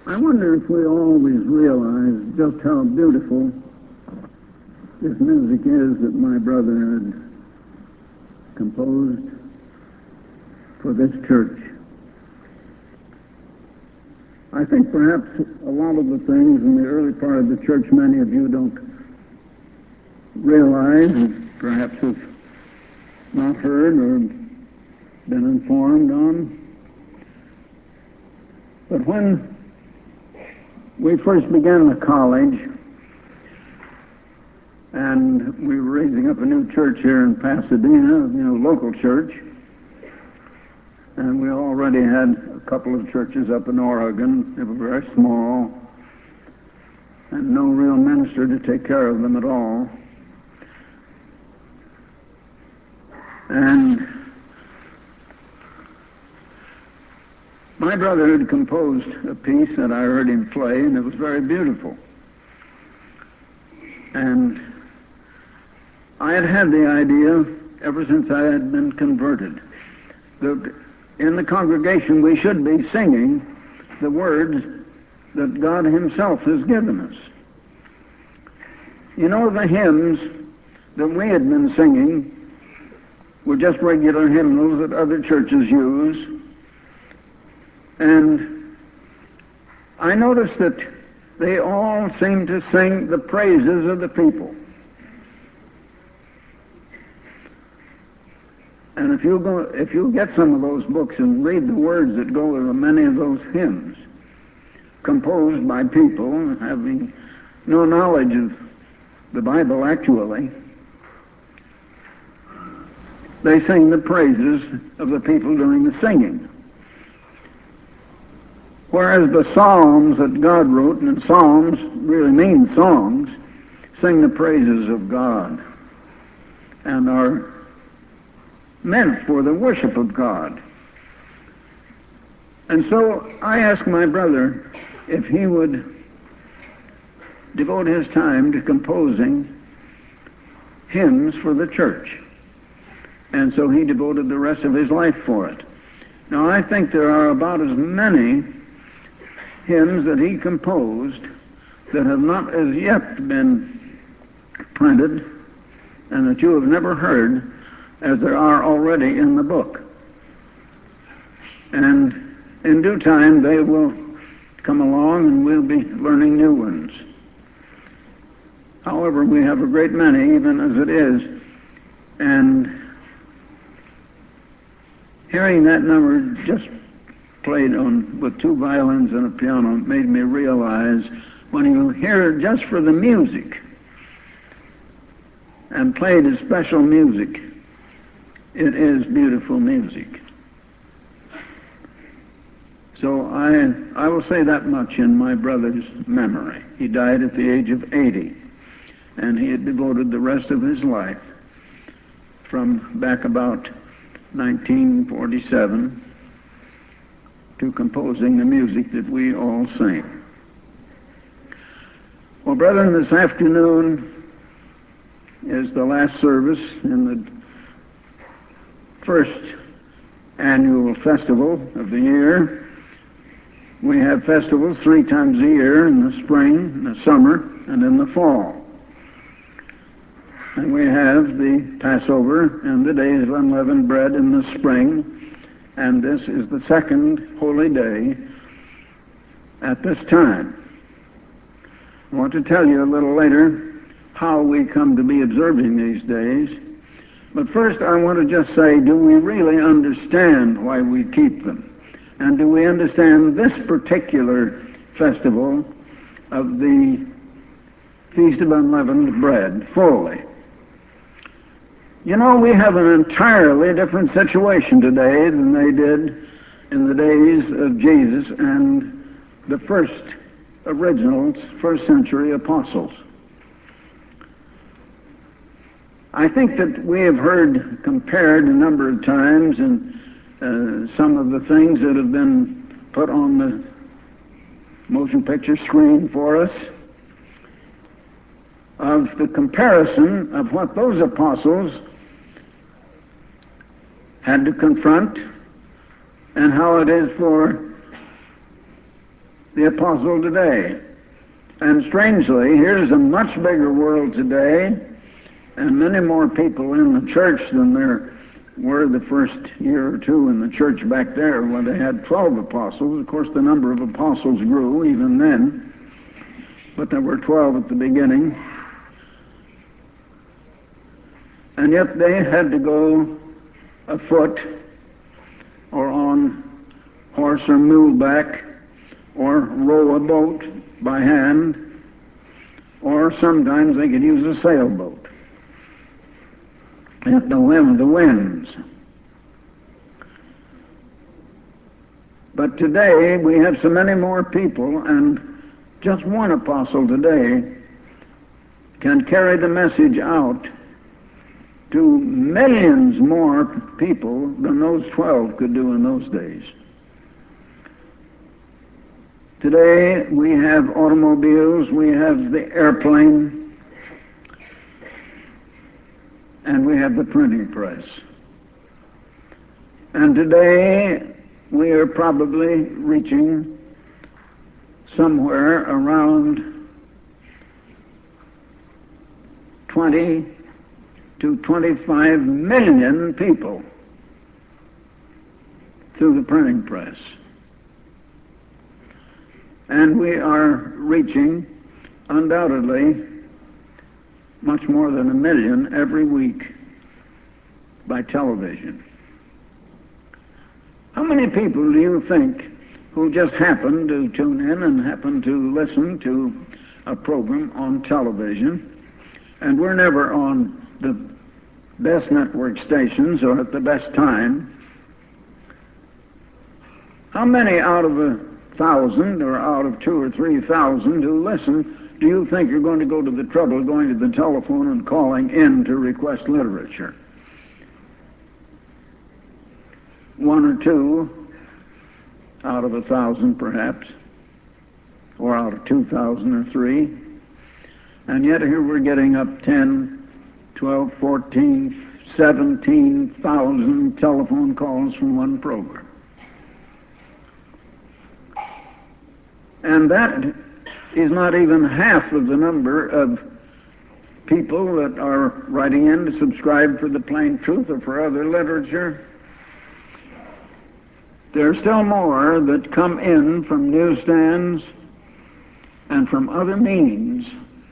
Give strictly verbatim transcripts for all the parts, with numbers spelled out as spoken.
I wonder if we always realize just how beautiful this music is that my brother had composed for this church. I think perhaps a lot of the things in the early part of the church many of you don't realize, and perhaps have not heard or been informed on. But when we first began the college, and we were raising up a new church here in Pasadena, you know, local church, and we already had a couple of churches up in Oregon. They were very small, and no real minister to take care of them at all. And my brother had composed a piece that I heard him play, and it was very beautiful. And I had had the idea ever since I had been converted that in the congregation we should be singing the words that God Himself has given us. You know, the hymns that we had been singing were just regular hymnals that other churches use. And I noticed that they all seemed to sing the praises of the people. And if you go, if you get some of those books and read the words that go with many of those hymns, composed by people having no knowledge of the Bible actually, they sing the praises of the people doing the singing. Whereas the psalms that God wrote, and psalms really mean songs, sing the praises of God and are meant for the worship of God. And so I asked my brother if he would devote his time to composing hymns for the church. And so he devoted the rest of his life for it. Now I think there are about as many hymns that he composed that have not as yet been printed and that you have never heard as there are already in the book. And in due time they will come along and we'll be learning new ones. However, we have a great many even as it is, and hearing that number just played on with two violins and a piano made me realize when you hear just for the music and played as special music, it is beautiful music. So I I will say that much in my brother's memory. He died at the age of eighty, and he had devoted the rest of his life from back about nineteen forty-seven to composing the music that we all sing. Well, brethren, this afternoon is the last service in the first annual festival of the year. We have festivals three times a year, in the spring, in the summer, and in the fall. And we have the Passover and the Days of Unleavened Bread in the spring, and this is the second holy day at this time. I want to tell you a little later how we come to be observing these days, but first I want to just say, do we really understand why we keep them? And do we understand this particular festival of the Feast of Unleavened Bread fully? You know, we have an entirely different situation today than they did in the days of Jesus and the first original first century apostles. I think that we have heard compared a number of times, and uh, some of the things that have been put on the motion picture screen for us, of the comparison of what those apostles had to confront and how it is for the apostle today. And strangely, here's a much bigger world today, and many more people in the church than there were the first year or two in the church back there when they had twelve apostles. Of course, the number of apostles grew even then, but there were twelve at the beginning. And yet they had to go afoot or on horse or muleback or row a boat by hand, or sometimes they could use a sailboat at the whim of the winds. But today we have so many more people, and just one apostle today can carry the message out to millions more people than those twelve could do in those days. Today we have automobiles, we have the airplane, and we have the printing press. And today we are probably reaching somewhere around twenty to twenty-five million people through the printing press. And we are reaching, undoubtedly, much more than a million every week by television. How many people do you think who just happen to tune in and happen to listen to a program on television, and we're never on the best network stations or at the best time, how many out of a thousand or out of two or three thousand who listen do you think you're going to go to the trouble of going to the telephone and calling in to request literature? One or two out of a thousand perhaps, or out of two thousand or three, and yet here we're getting up ten, twelve, fourteen, seventeen thousand telephone calls from one program. And that is not even half of the number of people that are writing in to subscribe for the Plain Truth or for other literature. There are still more that come in from newsstands and from other means,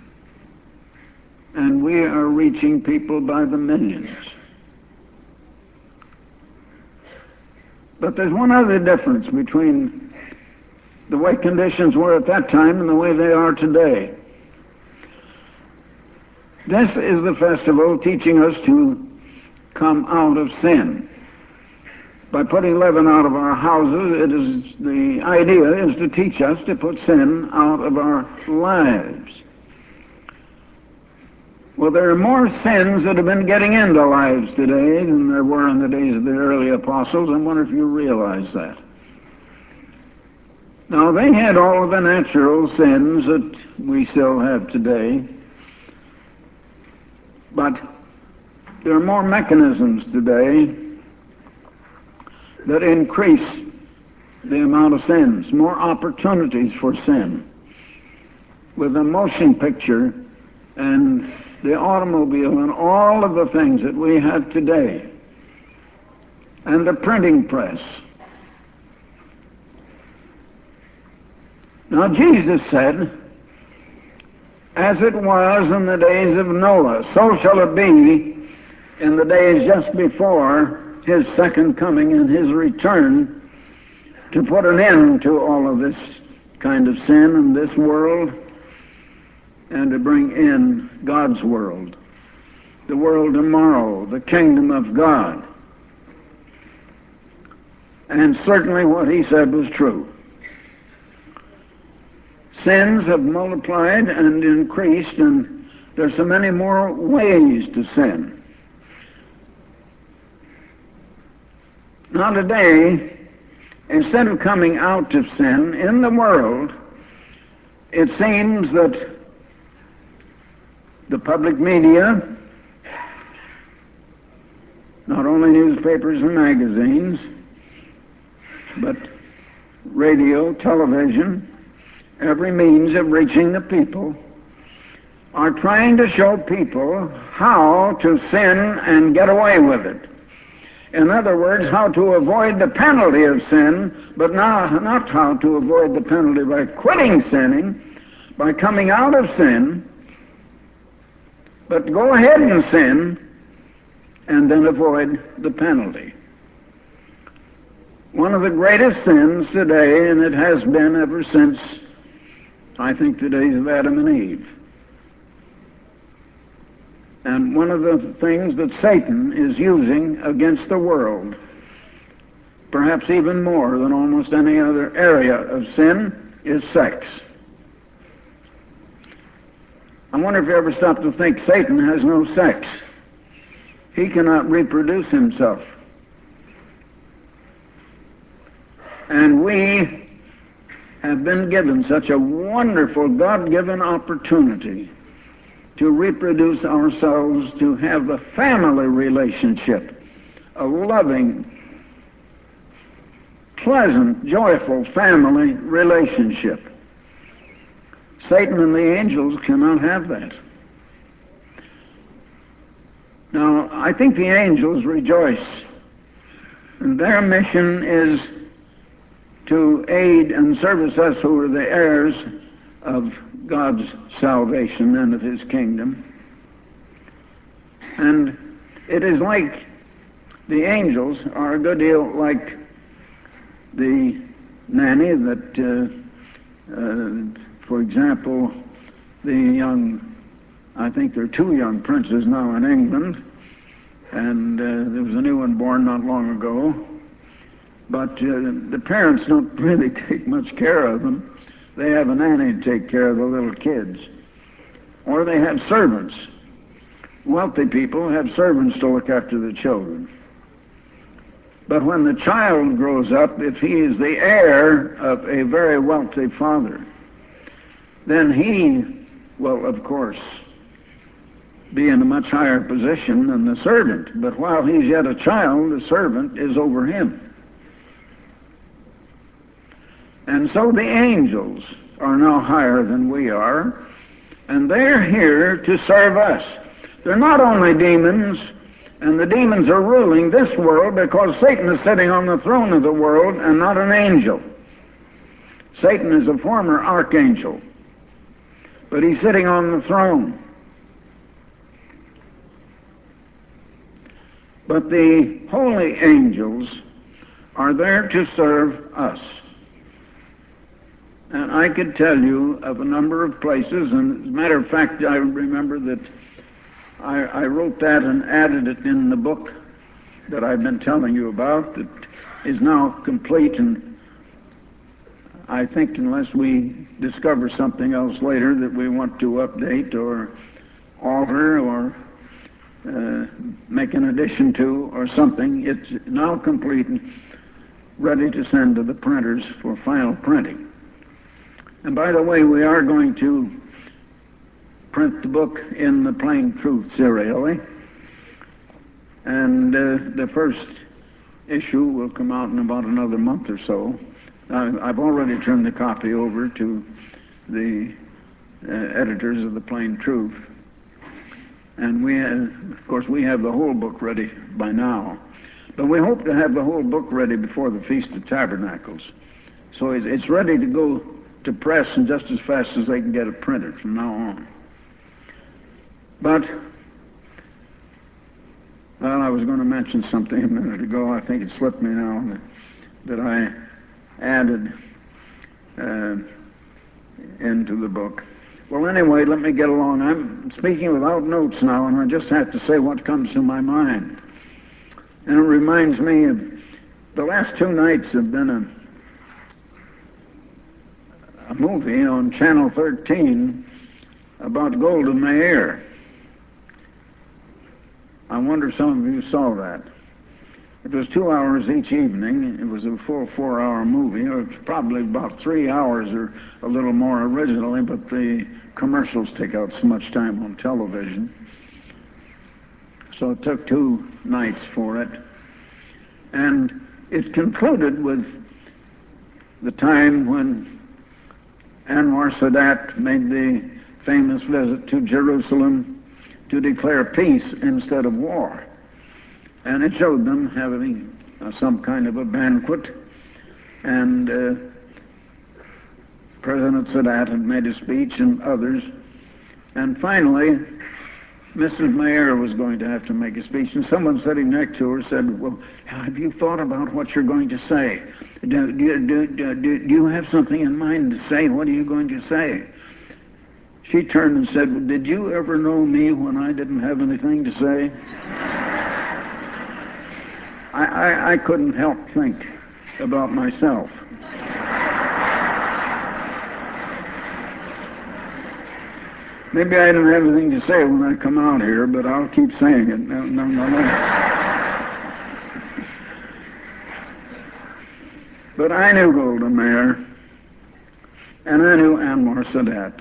and we are reaching people by the millions. But there's one other difference between the way conditions were at that time and the way they are today. This is the festival teaching us to come out of sin. By putting leaven out of our houses, it is, the idea is to teach us to put sin out of our lives. Well, there are more sins that have been getting into lives today than there were in the days of the early apostles. I wonder if you realize that. Now, they had all of the natural sins that we still have today, but there are more mechanisms today that increase the amount of sins, more opportunities for sin. With the motion picture and the automobile and all of the things that we have today, and the printing press. Now, Jesus said, as it was in the days of Noah, so shall it be in the days just before his second coming and his return, to put an end to all of this kind of sin in this world and to bring in God's world, the world tomorrow, the kingdom of God. And certainly what he said was true. Sins have multiplied and increased, and there's so many more ways to sin. Now today, instead of coming out of sin in the world, it seems that the public media, not only newspapers and magazines, but radio, television, every means of reaching the people, are trying to show people how to sin and get away with it. In other words, how to avoid the penalty of sin, but not, not how to avoid the penalty by quitting sinning, by coming out of sin, but go ahead and sin and then avoid the penalty. One of the greatest sins today, and it has been ever since, I think, the days of Adam and Eve. And one of the things that Satan is using against the world, perhaps even more than almost any other area of sin, is sex. I wonder if you ever stop to think Satan has no sex. He cannot reproduce himself. And we have been given such a wonderful God-given opportunity to reproduce ourselves, to have a family relationship, a loving, pleasant, joyful family relationship. Satan and the angels cannot have that. Now, I think the angels rejoice, and their mission is to aid and service us who are the heirs of God's salvation and of His kingdom. And it is like the angels are a good deal like the nanny that, uh, uh, for example, the young, I think there are two young princes now in England, and uh, there was a new one born not long ago, but uh, the parents don't really take much care of them. They have a nanny to take care of the little kids. Or they have servants. Wealthy people have servants to look after the children. But when the child grows up, if he is the heir of a very wealthy father, then he will, of course, be in a much higher position than the servant. But while he's yet a child, the servant is over him. And so the angels are now higher than we are, and they're here to serve us. They're not only demons, and the demons are ruling this world because Satan is sitting on the throne of the world and not an angel. Satan is a former archangel, but he's sitting on the throne. But the holy angels are there to serve us. And I could tell you of a number of places, and as a matter of fact, I remember that I, I wrote that and added it in the book that I've been telling you about that is now complete, and I think unless we discover something else later that we want to update or alter or uh, make an addition to or something, it's now complete and ready to send to the printers for final printing. And by the way, we are going to print the book in the Plain Truth serially. And uh, the first issue will come out in about another month or so. I, I've already turned the copy over to the uh, editors of the Plain Truth. And we have, of course, we have the whole book ready by now. But we hope to have the whole book ready before the Feast of Tabernacles. So it's, it's ready to go to press, and just as fast as they can get it printed from now on. But, well, I was going to mention something a minute ago. I think it slipped me now that, that I added uh, into the book. Well, anyway, let me get along. I'm speaking without notes now, and I just have to say what comes to my mind. And it reminds me of the last two nights have been a a movie on Channel thirteen about Golda Meir. I wonder some of you saw that. It was two hours each evening. It was a full four-hour movie. It was probably about three hours or a little more originally, but the commercials take out so much time on television. So it took two nights for it. And it concluded with the time when Anwar Sadat made the famous visit to Jerusalem to declare peace instead of war. And it showed them having uh, some kind of a banquet, and uh, President Sadat had made a speech and others. And finally, Missus Mayer was going to have to make a speech, and someone sitting next to her said, well, have you thought about what you're going to say? Do, do, do, do, do you have something in mind to say? What are you going to say? She turned and said, well, did you ever know me when I didn't have anything to say? I, I, I couldn't help think about myself. Maybe I don't have anything to say when I come out here, but I'll keep saying it. No, no, no, no. But I knew Golda Meir, and I knew Anwar Sadat.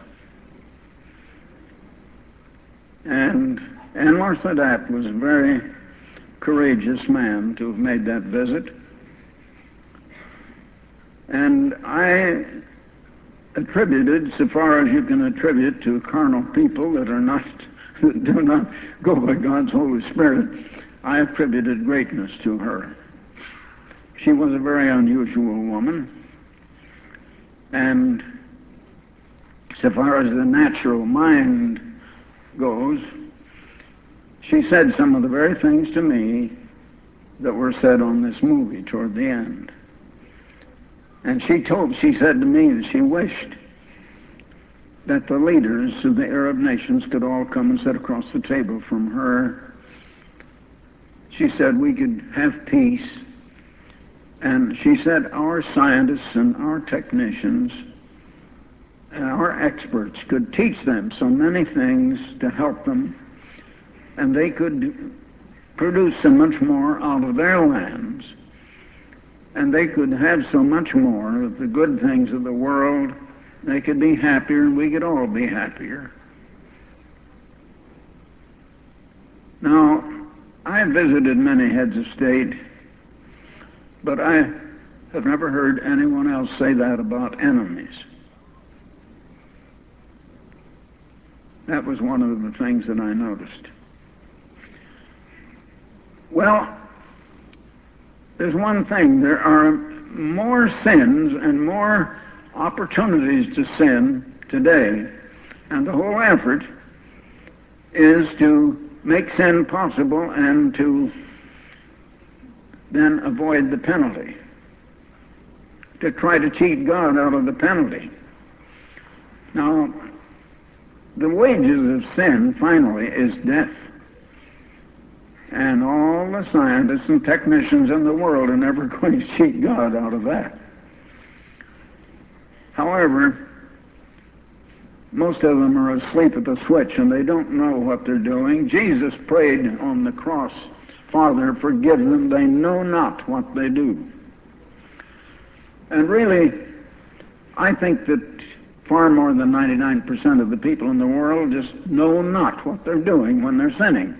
And Anwar Sadat was a very courageous man to have made that visit. And I attributed, so far as you can attribute to carnal people that are not, that do not go by God's Holy Spirit, I attributed greatness to her. She was a very unusual woman, and so far as the natural mind goes, she said some of the very things to me that were said on this movie toward the end. And she told, she said to me that she wished that the leaders of the Arab nations could all come and sit across the table from her. She said we could have peace. And she said our scientists and our technicians and our experts could teach them so many things to help them, and they could produce so much more out of their lands. And they could have so much more of the good things of the world. They could be happier, and we could all be happier. Now, I visited many heads of state, but I have never heard anyone else say that about enemies. That was one of the things that I noticed. Well, there's one thing. There are more sins and more opportunities to sin today, and the whole effort is to make sin possible and to then avoid the penalty, to try to cheat God out of the penalty. Now, the wages of sin, finally, is death. And all the scientists and technicians in the world are never going to cheat God out of that. However, most of them are asleep at the switch and they don't know what they're doing. Jesus prayed on the cross, Father, forgive them, they know not what they do. And really, I think that far more than ninety-nine percent of the people in the world just know not what they're doing when they're sinning.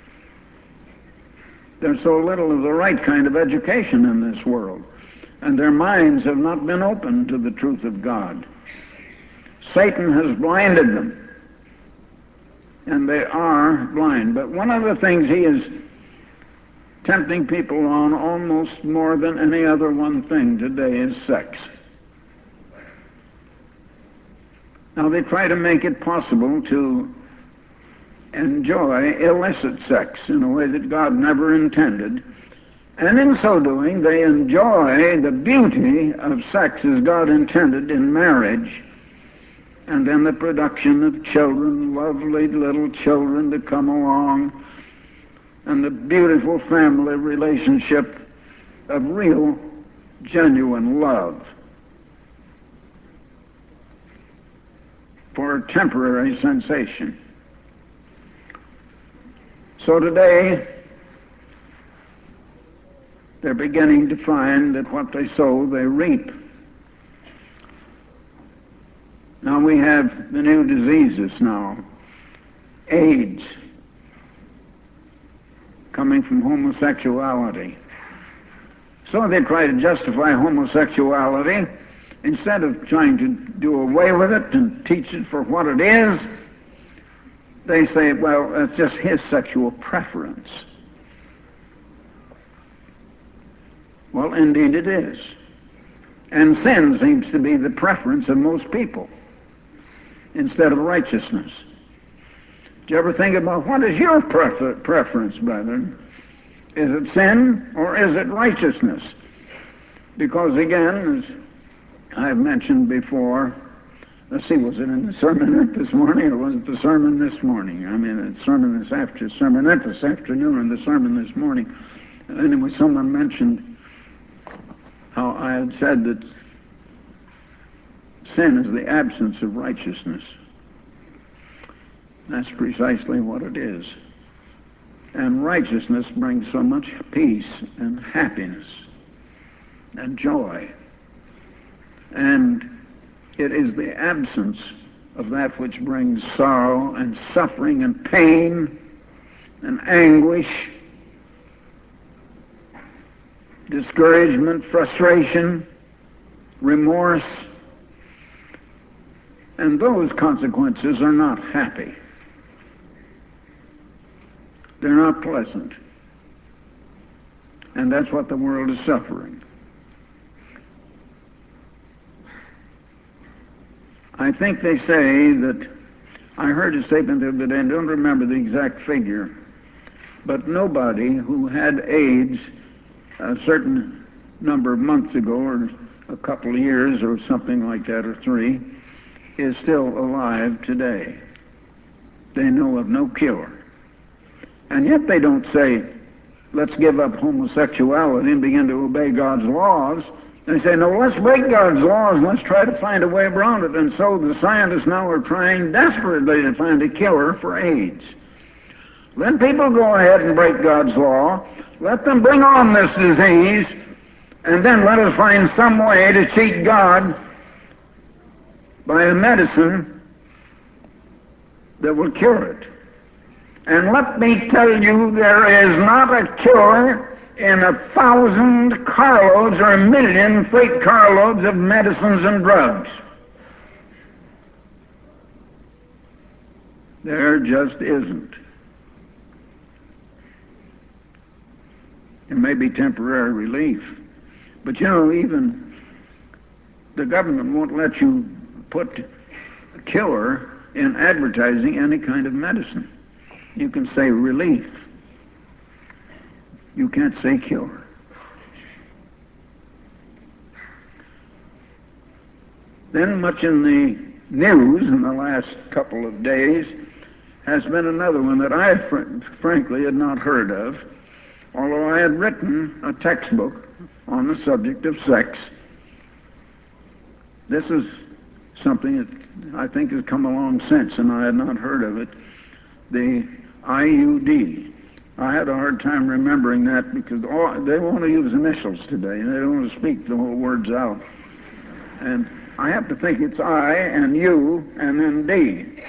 There's so little of the right kind of education in this world, and their minds have not been open to the truth of God. Satan has blinded them, and they are blind. But one of the things he is tempting people on almost more than any other one thing today is sex. Now they try to make it possible to enjoy illicit sex in a way that God never intended. And in so doing, they enjoy the beauty of sex as God intended in marriage, and then the production of children, lovely little children to come along, and the beautiful family relationship of real, genuine love for a temporary sensation. So today, they're beginning to find that what they sow, they reap. Now we have the new diseases now, AIDS, coming from homosexuality. So they try to justify homosexuality instead of trying to do away with it and teach it for what it is, they say, well, that's just his sexual preference. Well, indeed it is. And sin seems to be the preference of most people instead of righteousness. Do you ever think about what is your prefer- preference, brethren? Is it sin or is it righteousness? Because again, as I've mentioned before, let's see, was it in the sermonette this morning or was it the sermon this morning? I mean, the sermon this after sermonette this afternoon and the sermon this morning. Anyway, someone mentioned how I had said that sin is the absence of righteousness. That's precisely what it is. And righteousness brings so much peace and happiness and joy. And it is the absence of that which brings sorrow and suffering and pain and anguish, discouragement, frustration, remorse. And those consequences are not happy. They're not pleasant. And that's what the world is suffering. I think they say that, I heard a statement the other day, and I don't remember the exact figure, but nobody who had AIDS a certain number of months ago, or a couple of years, or something like that, or three, is still alive today. They know of no cure. And yet they don't say, let's give up homosexuality and begin to obey God's laws. They say, no, let's break God's laws and let's try to find a way around it. And so the scientists now are trying desperately to find a cure for AIDS. Let people go ahead and break God's law. Let them bring on this disease, and then let us find some way to cheat God by a medicine that will cure it. And let me tell you, there is not a cure in a thousand carloads or a million freight carloads of medicines and drugs. There just isn't. It may be temporary relief, but you know, even the government won't let you put a cure in advertising any kind of medicine. You can say relief. You can't say cure. Then much in the news in the last couple of days has been another one that I fr- frankly had not heard of, although I had written a textbook on the subject of sex. This is something that I think has come along since, and I had not heard of it. The I U D. I had a hard time remembering that because all, they want to use initials today. They don't want to speak the whole words out. And I have to think it's I and U and then D.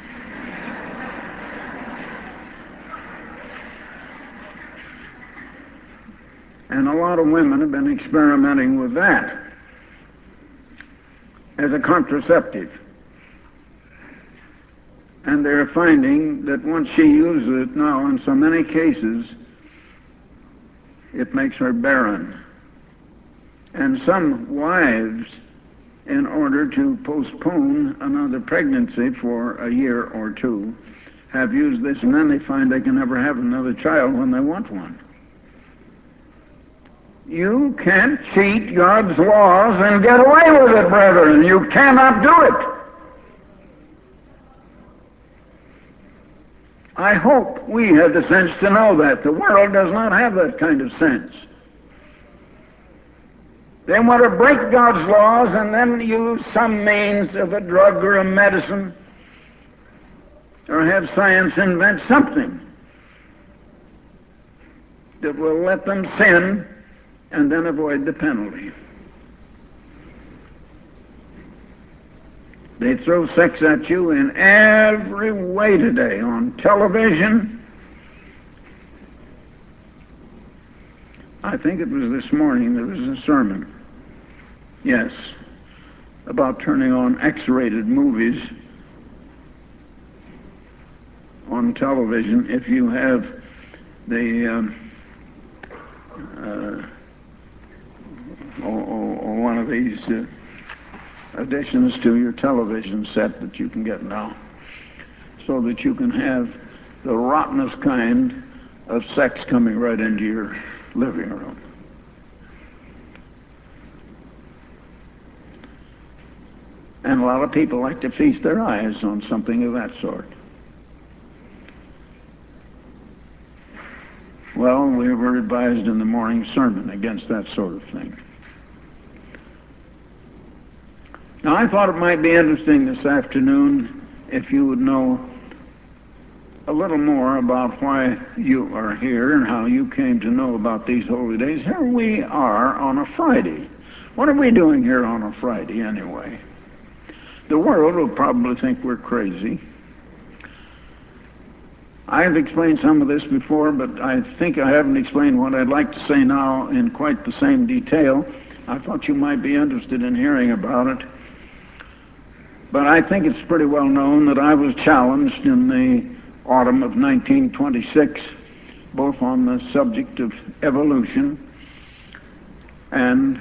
And a lot of women have been experimenting with that as a contraceptive. And they're finding that once she uses it now, in so many cases, it makes her barren. And some wives, in order to postpone another pregnancy for a year or two, have used this, and then they find they can never have another child when they want one. You can't cheat God's laws and get away with it, brethren. You cannot do it. I hope we have the sense to know that. The world does not have that kind of sense. They want to break God's laws and then use some means of a drug or a medicine, or have science invent something that will let them sin and then avoid the penalty. They throw sex at you in every way today, on television. I think it was this morning there was a sermon. Yes. about turning on X-rated movies on television if you have the um, uh, or, or one of these uh, additions to your television set that you can get now, so that you can have the rottenest kind of sex coming right into your living room. And a lot of people like to feast their eyes on something of that sort. Well, we were advised in the morning sermon against that sort of thing. Now, I thought it might be interesting this afternoon if you would know a little more about why you are here and how you came to know about these holy days. Here we are on a Friday. What are we doing here on a Friday anyway? The world will probably think we're crazy. I've explained some of this before, but I think I haven't explained what I'd like to say now in quite the same detail. I thought you might be interested in hearing about it. But I think it's pretty well known that I was challenged in the autumn of nineteen twenty-six, both on the subject of evolution and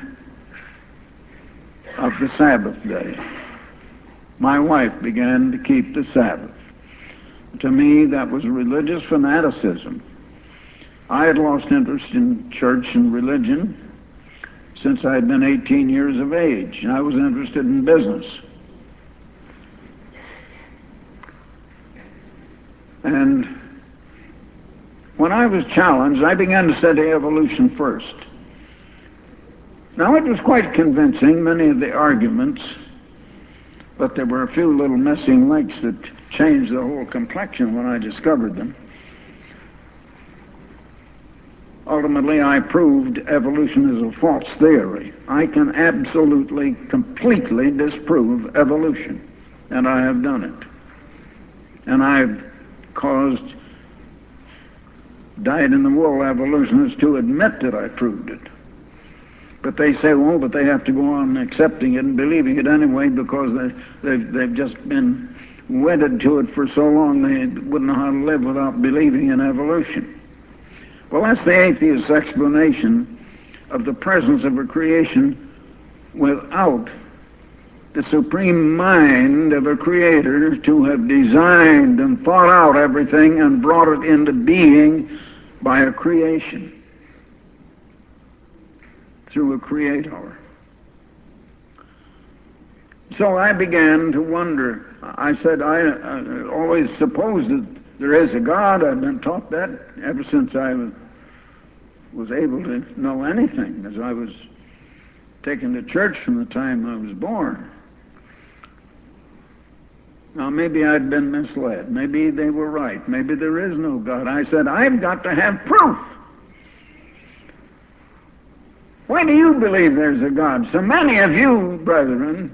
of the Sabbath day. My wife began to keep the Sabbath. To me, that was religious fanaticism. I had lost interest in church and religion since I had been eighteen years of age. I was interested in business. And when I was challenged, I began to study evolution first. Now, it was quite convincing, many of the arguments, but there were a few little missing links that changed the whole complexion when I discovered them. Ultimately, I proved evolution is a false theory. I can absolutely, completely disprove evolution, and I have done it. And I've caused dyed-in-the-wool evolutionists to admit that I proved it. But they say, well, but they have to go on accepting it and believing it anyway because they, they've, they've just been wedded to it for so long they wouldn't know how to live without believing in evolution. Well, that's the atheist's explanation of the presence of a creation without the supreme mind of a creator to have designed and thought out everything and brought it into being by a creation, through a creator. So I began to wonder. I said, I uh, always supposed that there is a God. I've been taught that ever since I was, was able to know anything, as I was taken to church from the time I was born. Now, maybe I'd been misled. Maybe they were right. Maybe there is no God. I said, I've got to have proof. Why do you believe there's a God? So many of you, brethren,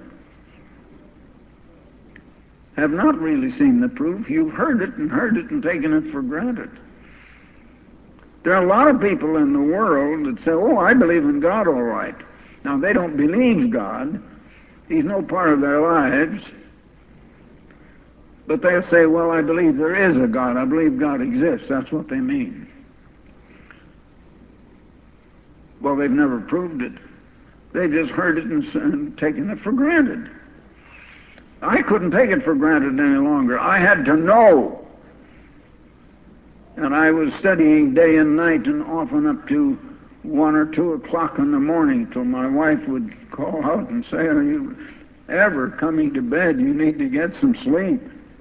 have not really seen the proof. You've heard it and heard it and taken it for granted. There are a lot of people in the world that say, oh, I believe in God all right. Now, they don't believe God. He's no part of their lives. But they'll say, well, I believe there is a God. I believe God exists. That's what they mean. Well, they've never proved it. They've just heard it and, and taken it for granted. I couldn't take it for granted any longer. I had to know. And I was studying day and night and often up to one or two o'clock in the morning till my wife would call out and say, are you ever coming to bed? You need to get some sleep.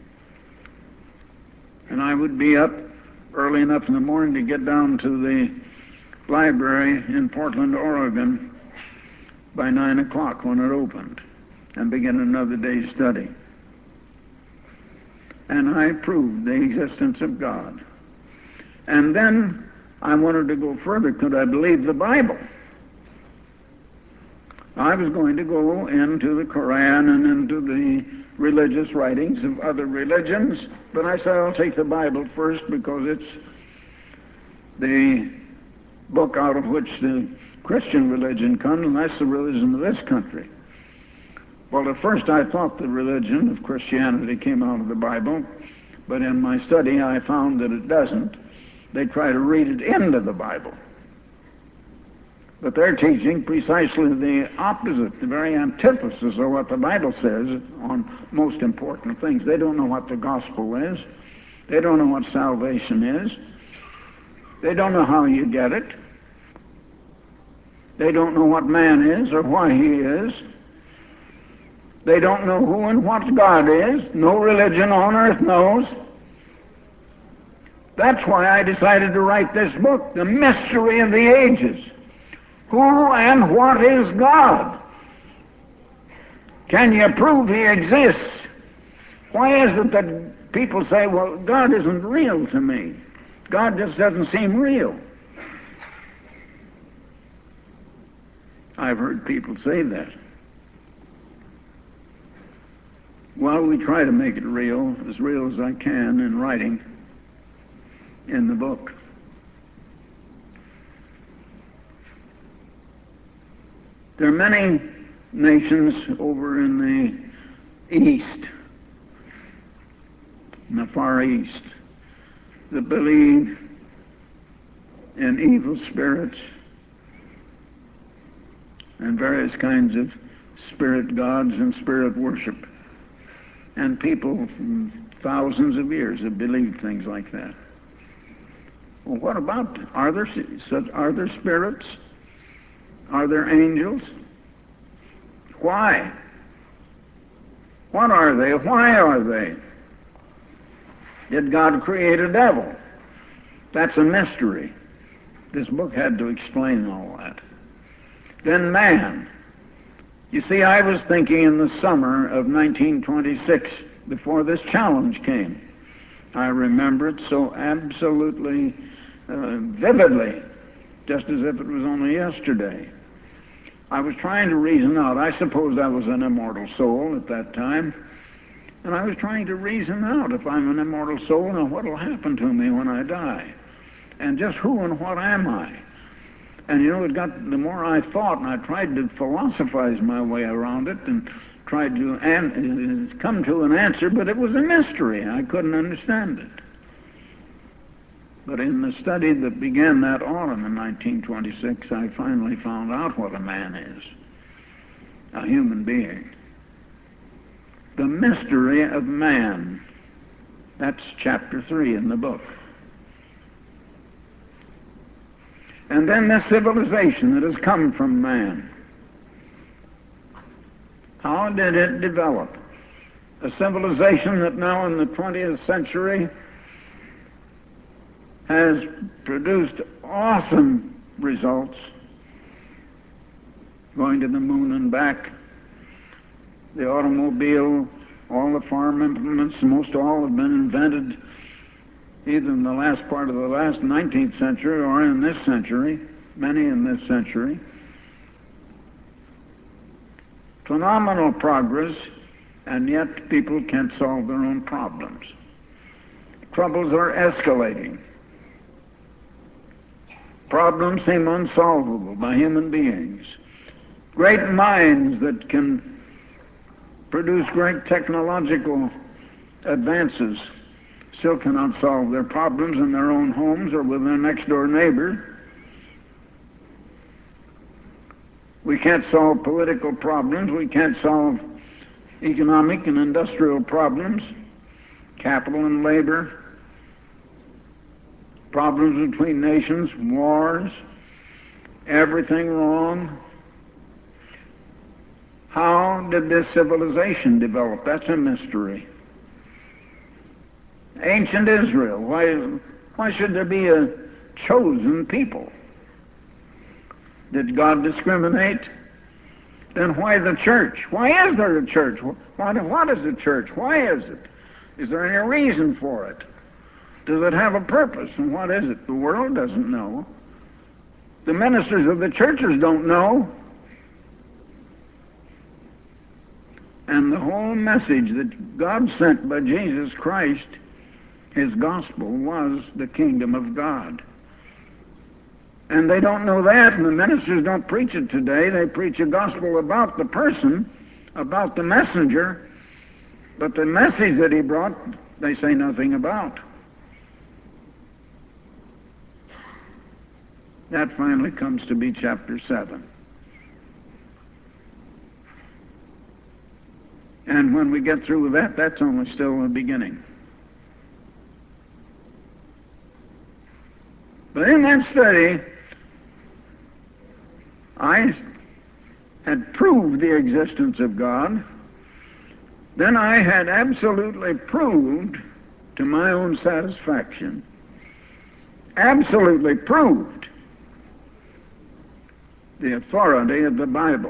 And I would be up early enough in the morning to get down to the library in Portland, Oregon by nine o'clock when it opened and begin another day's study. And I proved the existence of God. And then I wanted to go further. Could I believe the Bible? I was going to go into the Quran and into the religious writings of other religions, but I said I'll take the Bible first because it's the book out of which the Christian religion comes, and that's the religion of this country. Well, at first I thought the religion of Christianity came out of the Bible, but in my study I found that it doesn't. They try to read it into the Bible. But they're teaching precisely the opposite, the very antithesis of what the Bible says on most important things. They don't know what the gospel is. They don't know what salvation is. They don't know how you get it. They don't know what man is or why he is. They don't know who and what God is. No religion on earth knows. That's why I decided to write this book, The Mystery of the Ages. Who and what is God? Can you prove he exists? Why is it that people say, well, God isn't real to me? God just doesn't seem real. I've heard people say that. Well, we try to make it real, as real as I can in writing in the book. There are many nations over in the East, in the Far East, that believe in evil spirits and various kinds of spirit gods and spirit worship. And people from thousands of years have believed things like that. Well, what about, are there such, are there spirits? Are there angels? Why? What are they? Why are they? Did God create a devil? That's a mystery. This book had to explain all that. Then man. You see, I was thinking in the summer of nineteen twenty-six, before this challenge came. I remember it so absolutely uh, vividly, just as if it was only yesterday. I was trying to reason out. I suppose I was an immortal soul at that time. And I was trying to reason out, if I'm an immortal soul, now what will happen to me when I die? And just who and what am I? And you know, it got, the more I thought, and I tried to philosophize my way around it, and tried to an, come to an answer, but it was a mystery. I couldn't understand it. But in the study that began that autumn in nineteen twenty-six, I finally found out what a man is. A human being. The mystery of man. That's chapter three in the book. And then this civilization that has come from man. How did it develop? A civilization that now in the twentieth century has produced awesome results, going to the moon and back, the automobile, all the farm implements, most all have been invented either in the last part of the last nineteenth century or in this century, many in this century. Phenomenal progress, and yet people can't solve their own problems. Troubles are escalating. Problems seem unsolvable by human beings. Great minds that can produce great technological advances still cannot solve their problems in their own homes or with their next-door neighbor. We can't solve political problems. We can't solve economic and industrial problems, capital and labor, problems between nations, wars, everything wrong. How did this civilization develop? That's a mystery. Ancient Israel, why, why should there be a chosen people? Did God discriminate? Then why the church? Why is there a church? What, what is a church? Why is it? Is there any reason for it? Does it have a purpose? And what is it? The world doesn't know. The ministers of the churches don't know. And the whole message that God sent by Jesus Christ, his gospel, was the kingdom of God. And they don't know that, and the ministers don't preach it today. They preach a gospel about the person about the messenger, but the message that he brought, they say nothing about. That finally comes to be chapter seven. And when we get through with that, that's only still the beginning. But in that study, I had proved the existence of God. Then I had absolutely proved, to my own satisfaction, absolutely proved the authority of the Bible.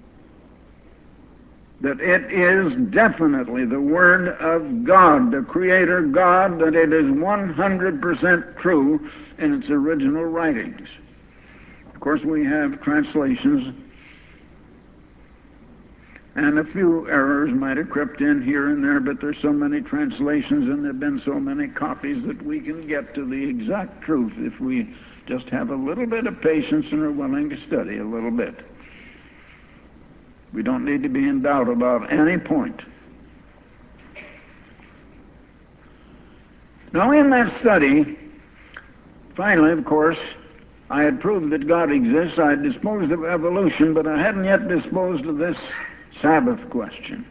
That it is definitely the Word of God, the Creator God, that it is one hundred percent true in its original writings. Of course, we have translations, and a few errors might have crept in here and there, but there's so many translations and there have been so many copies that we can get to the exact truth if we just have a little bit of patience and are willing to study a little bit. We don't need to be in doubt about any point. Now, in that study, finally, of course, I had proved that God exists. I had disposed of evolution, but I hadn't yet disposed of this Sabbath question.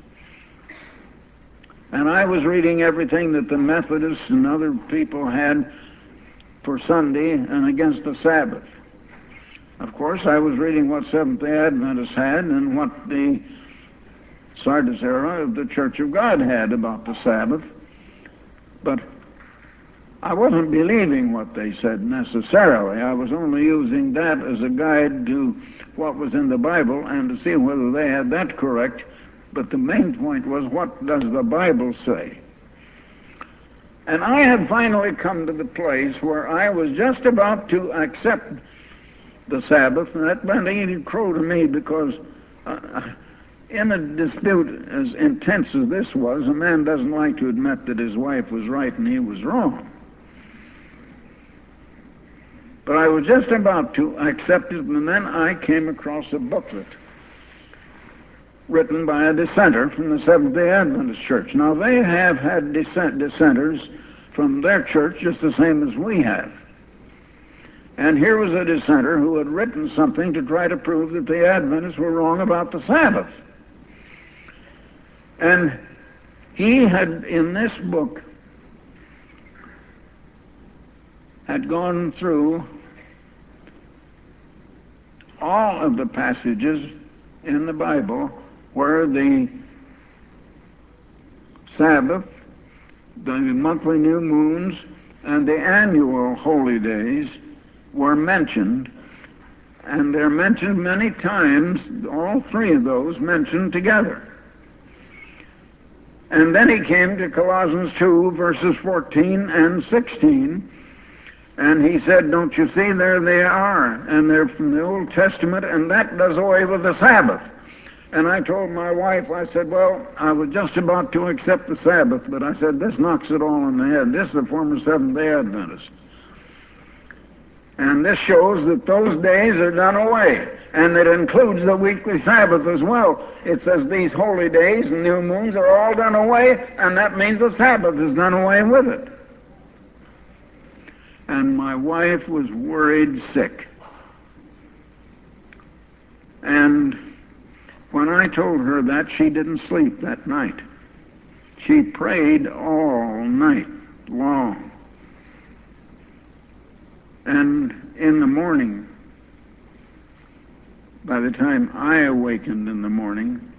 And I was reading everything that the Methodists and other people had for Sunday and against the Sabbath. Of course, I was reading what Seventh-day Adventists had and what the Sardis era of the Church of God had about the Sabbath. But I wasn't believing what they said necessarily. I was only using that as a guide to what was in the Bible and to see whether they had that correct. But the main point was, what does the Bible say? And I had finally come to the place where I was just about to accept the Sabbath, and that meant eating crow to me, because uh, in a dispute as intense as this was, a man doesn't like to admit that his wife was right and he was wrong. But I was just about to accept it, and then I came across a booklet written by a dissenter from the Seventh-day Adventist Church. Now, they have had dissent, dissenters from their church just the same as we have. And here was a dissenter who had written something to try to prove that the Adventists were wrong about the Sabbath. And he had, in this book, had gone through all of the passages in the Bible where the Sabbath, the monthly new moons, and the annual holy days were mentioned, and they're mentioned many times, all three of those mentioned together. And then he came to Colossians two, verses fourteen and sixteen, and he said, don't you see, there they are, and they're from the Old Testament, and that does away with the Sabbath. And I told my wife, I said, well, I was just about to accept the Sabbath, but I said, this knocks it all on the head. This is the former Seventh-day Adventist. And this shows that those days are done away. And it includes the weekly Sabbath as well. It says these holy days and new moons are all done away, and that means the Sabbath is done away with it. And my wife was worried sick. And when I told her that, she didn't sleep that night. She prayed all night long. And in the morning, by the time I awakened in the morning,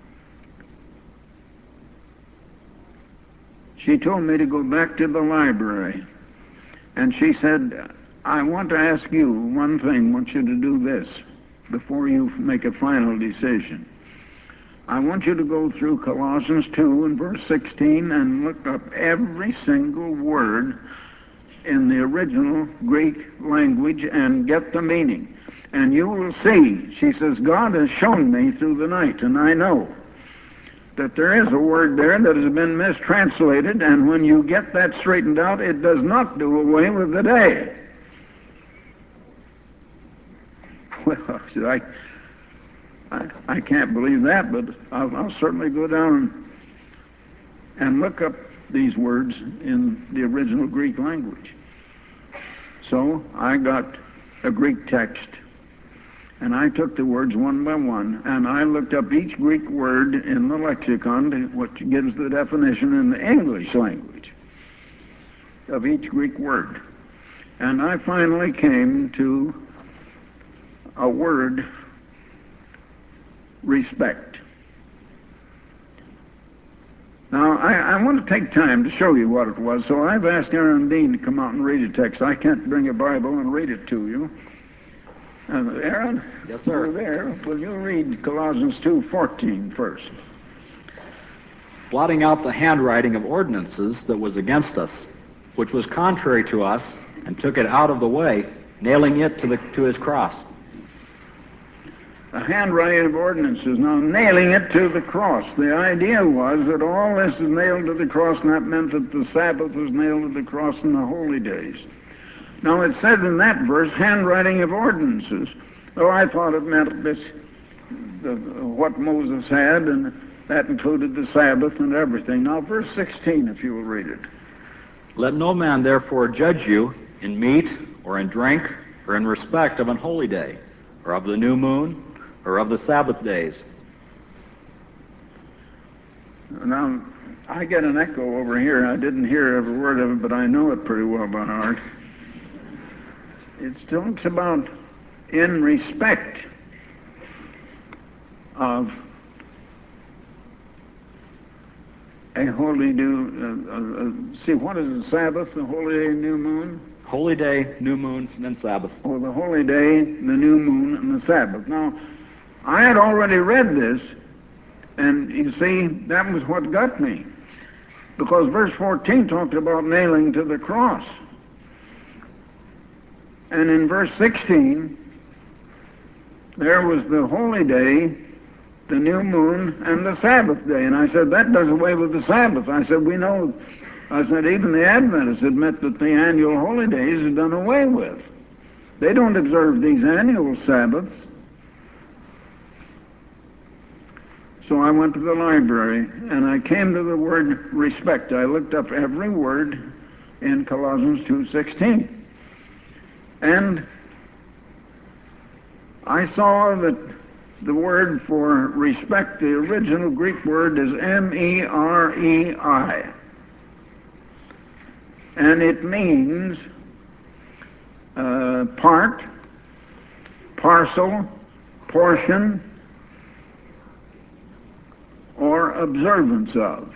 she told me to go back to the library. And she said, I want to ask you one thing. I want you to do this before you make a final decision. I want you to go through Colossians two and verse sixteen and look up every single word in the original Greek language and get the meaning. And you will see, she says, God has shown me through the night, and I know that there is a word there that has been mistranslated, and when you get that straightened out, it does not do away with the day. Well, I, I, I can't believe that, but I'll, I'll certainly go down and look up these words in the original Greek language. So I got a Greek text, and I took the words one by one, and I looked up each Greek word in the lexicon, which gives the definition in the English language of each Greek word. And I finally came to a word, respect. Now, I, I want to take time to show you what it was, so I've asked Aaron Dean to come out and read a text. I can't bring a Bible and read it to you. Uh, Aaron? Yes, sir. You're there. Will you read Colossians two fourteen first? Blotting out the handwriting of ordinances that was against us, which was contrary to us, and took it out of the way, nailing it to, the, to his cross. The handwriting of ordinances, now nailing it to the cross. The idea was that all this is nailed to the cross, and that meant that the Sabbath was nailed to the cross in the holy days. Now it said in that verse, handwriting of ordinances. Oh, I thought it meant this, the, what Moses had, and that included the Sabbath and everything. Now verse sixteen, if you will read it. Let no man therefore judge you in meat, or in drink, or in respect of an holy day, or of the new moon, or of the Sabbath days. Now, I get an echo over here. I didn't hear every word of it, but I know it pretty well by heart. It talks about in respect of a holy new, uh, uh, see, what is the Sabbath, the holy day, new moon? Holy day, new moon, and then Sabbath. Oh, the holy day, the new moon, and the Sabbath. Now, I had already read this, and you see, that was what got me. Because verse fourteen talked about nailing to the cross. And in verse sixteen, there was the holy day, the new moon, and the Sabbath day. And I said, that does away with the Sabbath. I said, we know, I said, even the Adventists admit that the annual holy days are done away with. They don't observe these annual Sabbaths. So I went to the library, and I came to the word respect. I looked up every word in Colossians two sixteen. And I saw that the word for respect, the original Greek word, is M E R E I. And it means uh, part, parcel, portion, or observance of.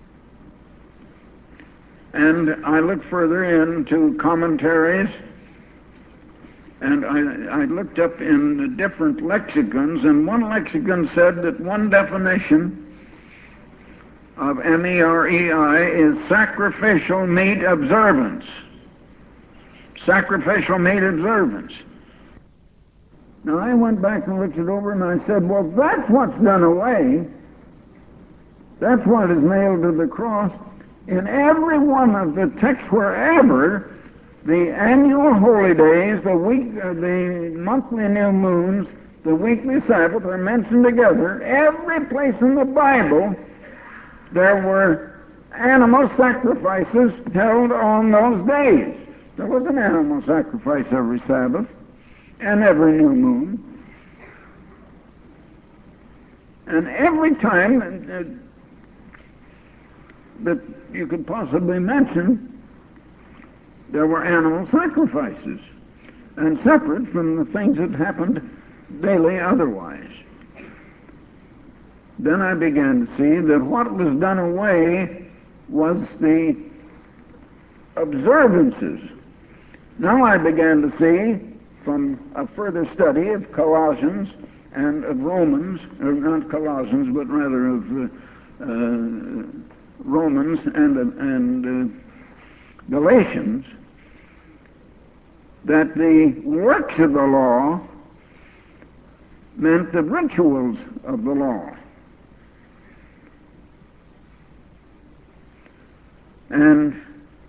And I looked further into commentaries, and I, I looked up in the different lexicons, and one lexicon said that one definition of M E R E I is sacrificial meat observance. Sacrificial meat observance. Now I went back and looked it over, and I said, well, that's what's done away. That's what is nailed to the cross. In every one of the texts, wherever the annual holy days, the week, uh, the monthly new moons, the weekly Sabbath are mentioned together, every place in the Bible there were animal sacrifices held on those days. There was an animal sacrifice every Sabbath and every new moon. And every time uh, that you could possibly mention, there were animal sacrifices, and separate from the things that happened daily otherwise. Then I began to see that what was done away was the observances. Now I began to see, from a further study of Colossians and of Romans, or not Colossians, but rather of uh, uh, Romans and, uh, and uh, Galatians, that the works of the law meant the rituals of the law. And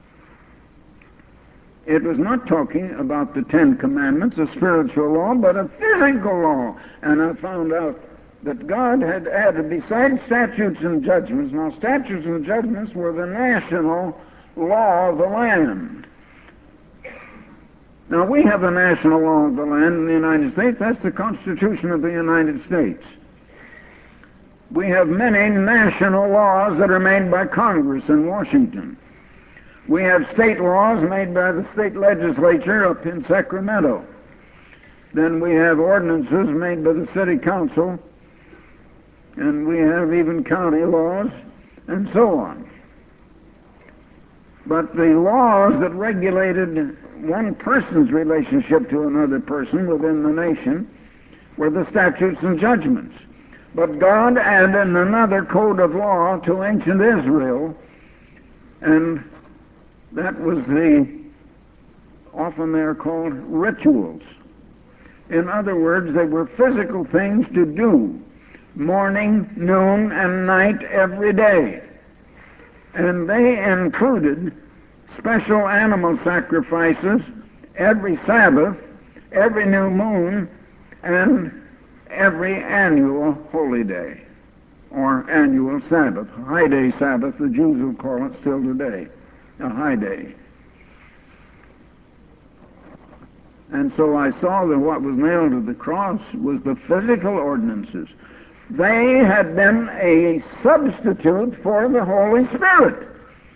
it was not talking about the Ten Commandments, a spiritual law, but a physical law. And I found out that God had added besides statutes and judgments. Now, statutes and judgments were the national law of the land. Now, we have a national law of the land in the United States. That's the Constitution of the United States. We have many national laws that are made by Congress in Washington. We have state laws made by the state legislature up in Sacramento. Then we have ordinances made by the city council, and we have even county laws, and so on. But the laws that regulated one person's relationship to another person within the nation were the statutes and judgments. But God added another code of law to ancient Israel, and that was the, often they're called rituals. In other words, they were physical things to do, morning, noon, and night every day. And they included special animal sacrifices every Sabbath, every new moon, and every annual holy day, or annual Sabbath. High day Sabbath, the Jews will call it still today, a high day. And so I saw that what was nailed to the cross was the physical ordinances. They had been a substitute for the Holy Spirit.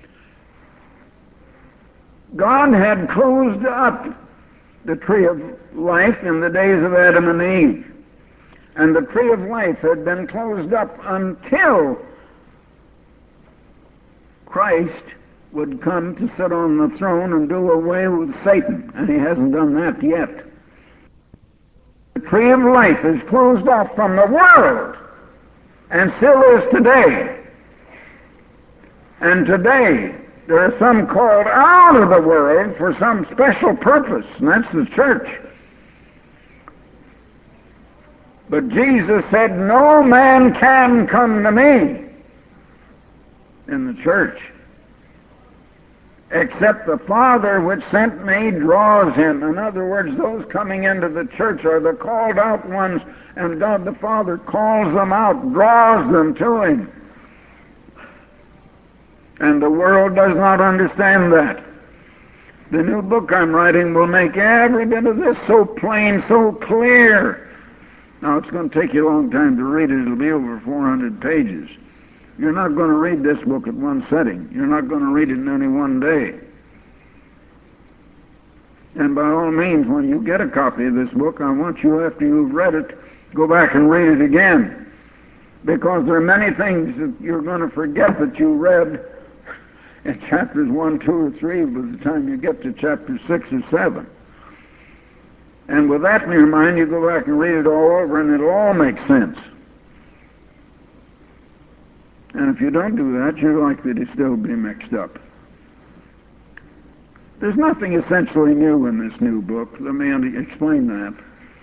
God had closed up the tree of life in the days of Adam and Eve. And the tree of life had been closed up until Christ would come to sit on the throne and do away with Satan. And he hasn't done that yet. The tree of life is closed off from the world, and still is today. And today, there are some called out of the world for some special purpose, and that's the church. But Jesus said, no man can come to me in the church, except the Father which sent me draws him. In other words, those coming into the church are the called out ones, and God the Father calls them out, draws them to him. And the world does not understand that. The new book I'm writing will make every bit of this so plain, so clear. Now, it's going to take you a long time to read it. It'll be over four hundred pages. You're not going to read this book at one sitting. You're not going to read it in any one day. And by all means, when you get a copy of this book, I want you, after you've read it, go back and read it again. Because there are many things that you're going to forget that you read in chapters one, two, or three by the time you get to chapter six or seven. And with that in your mind, you go back and read it all over, and it'll all make sense. And if you don't do that, you're likely to still be mixed up. There's nothing essentially new in this new book. Let me explain that.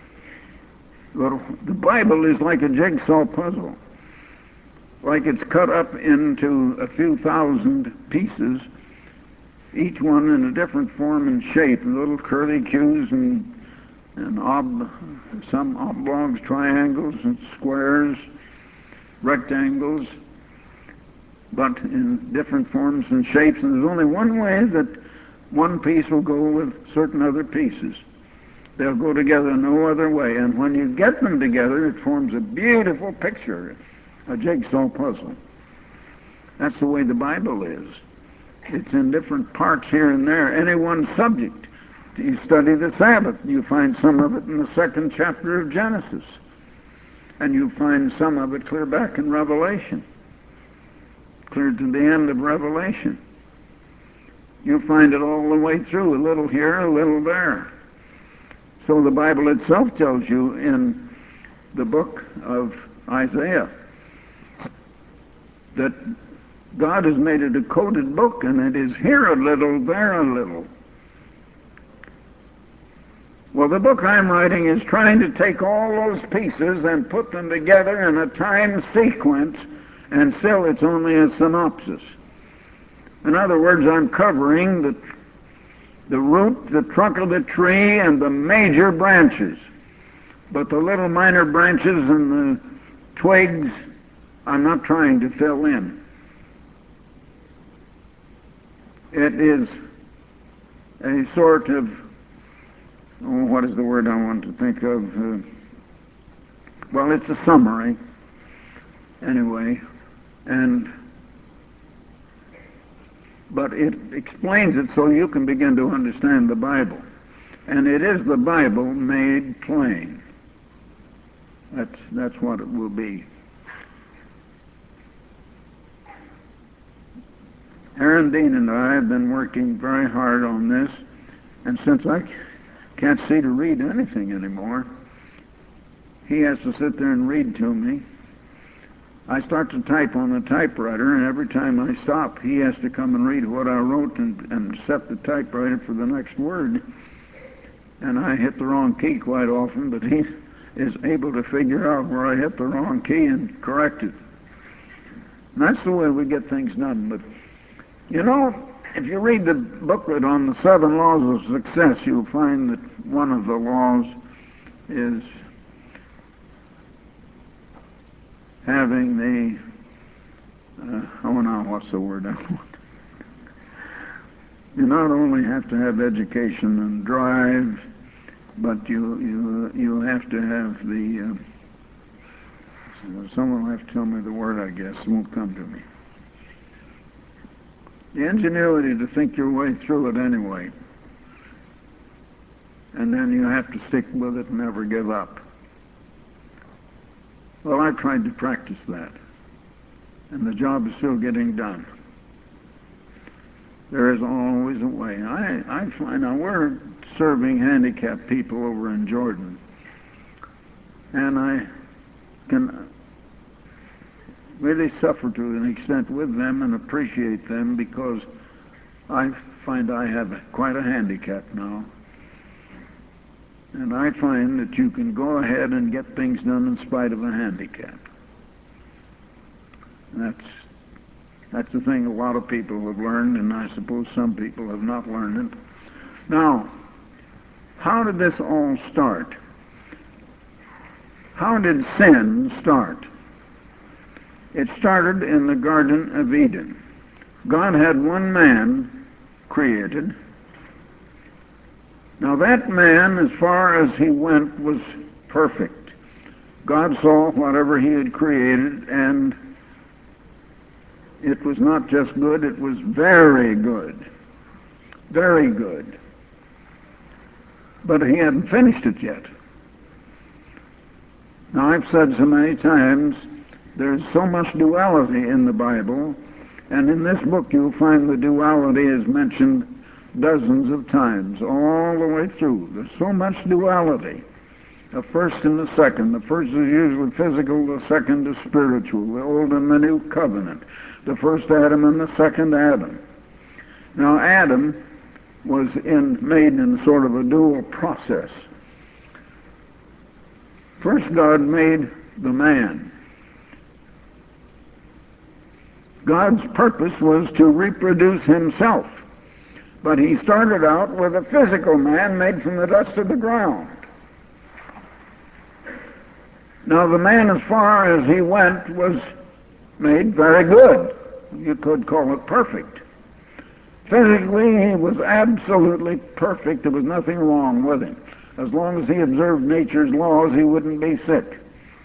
The Bible is like a jigsaw puzzle. Like it's cut up into a few thousand pieces, each one in a different form and shape, little curlicues and, and ob, some oblongs, triangles, and squares, rectangles, but in different forms and shapes. And there's only one way that one piece will go with certain other pieces. They'll go together no other way. And when you get them together, it forms a beautiful picture, a jigsaw puzzle. That's the way the Bible is. It's in different parts here and there, any one subject. You study the Sabbath, you find some of it in the second chapter of Genesis. And you find some of it clear back in Revelation, clear to the end of Revelation. You find it all the way through, a little here, a little there. So the Bible itself tells you in the book of Isaiah that God has made it a coded book, and it is here a little, there a little. Well, the book I'm writing is trying to take all those pieces and put them together in a time sequence, and still it's only a synopsis. In other words, I'm covering the, the root, the trunk of the tree, and the major branches. But the little minor branches and the twigs I'm not trying to fill in. It is a sort of, oh, what is the word I want to think of? Uh, well, it's a summary, anyway, and but it explains it so you can begin to understand the Bible. And it is the Bible made plain. That's, that's what it will be. Aaron Dean and I have been working very hard on this, and since I can't see to read anything anymore, he has to sit there and read to me. I start to type on the typewriter, and every time I stop, he has to come and read what I wrote and, and set the typewriter for the next word. And I hit the wrong key quite often, but he is able to figure out where I hit the wrong key and correct it. And that's the way we get things done. But, you know, if you read the booklet on the seven laws of success, you'll find that one of the laws is having the, uh, oh no, what's the word I want? You not only have to have education and drive, but you you you have to have the, uh, someone will have to tell me the word, I guess, it won't come to me. The ingenuity to think your way through it anyway. And then you have to stick with it and never give up. Well, I've tried to practice that, and the job is still getting done. There is always a way. I, I find now we're serving handicapped people over in Jordan, and I can really suffer to an extent with them and appreciate them because I find I have quite a handicap now. And I find that you can go ahead and get things done in spite of a handicap. That's that's the thing a lot of people have learned, and I suppose some people have not learned it. Now, how did this all start? How did sin start? It started in the Garden of Eden. God had one man created. Now that man, as far as he went, was perfect. God saw whatever he had created, and it was not just good, it was very good. Very good. But he hadn't finished it yet. Now I've said so many times, there's so much duality in the Bible, and in this book you'll find the duality is mentioned dozens of times, all the way through. There's so much duality. The first and the second. The first is usually physical, the second is spiritual. The old and the new covenant. The first Adam and the second Adam. Now Adam was in, made in sort of a dual process. First God made the man. God's purpose was to reproduce himself. But he started out with a physical man made from the dust of the ground. Now the man, as far as he went, was made very good. You could call it perfect. Physically, he was absolutely perfect. There was nothing wrong with him. As long as he observed nature's laws, he wouldn't be sick.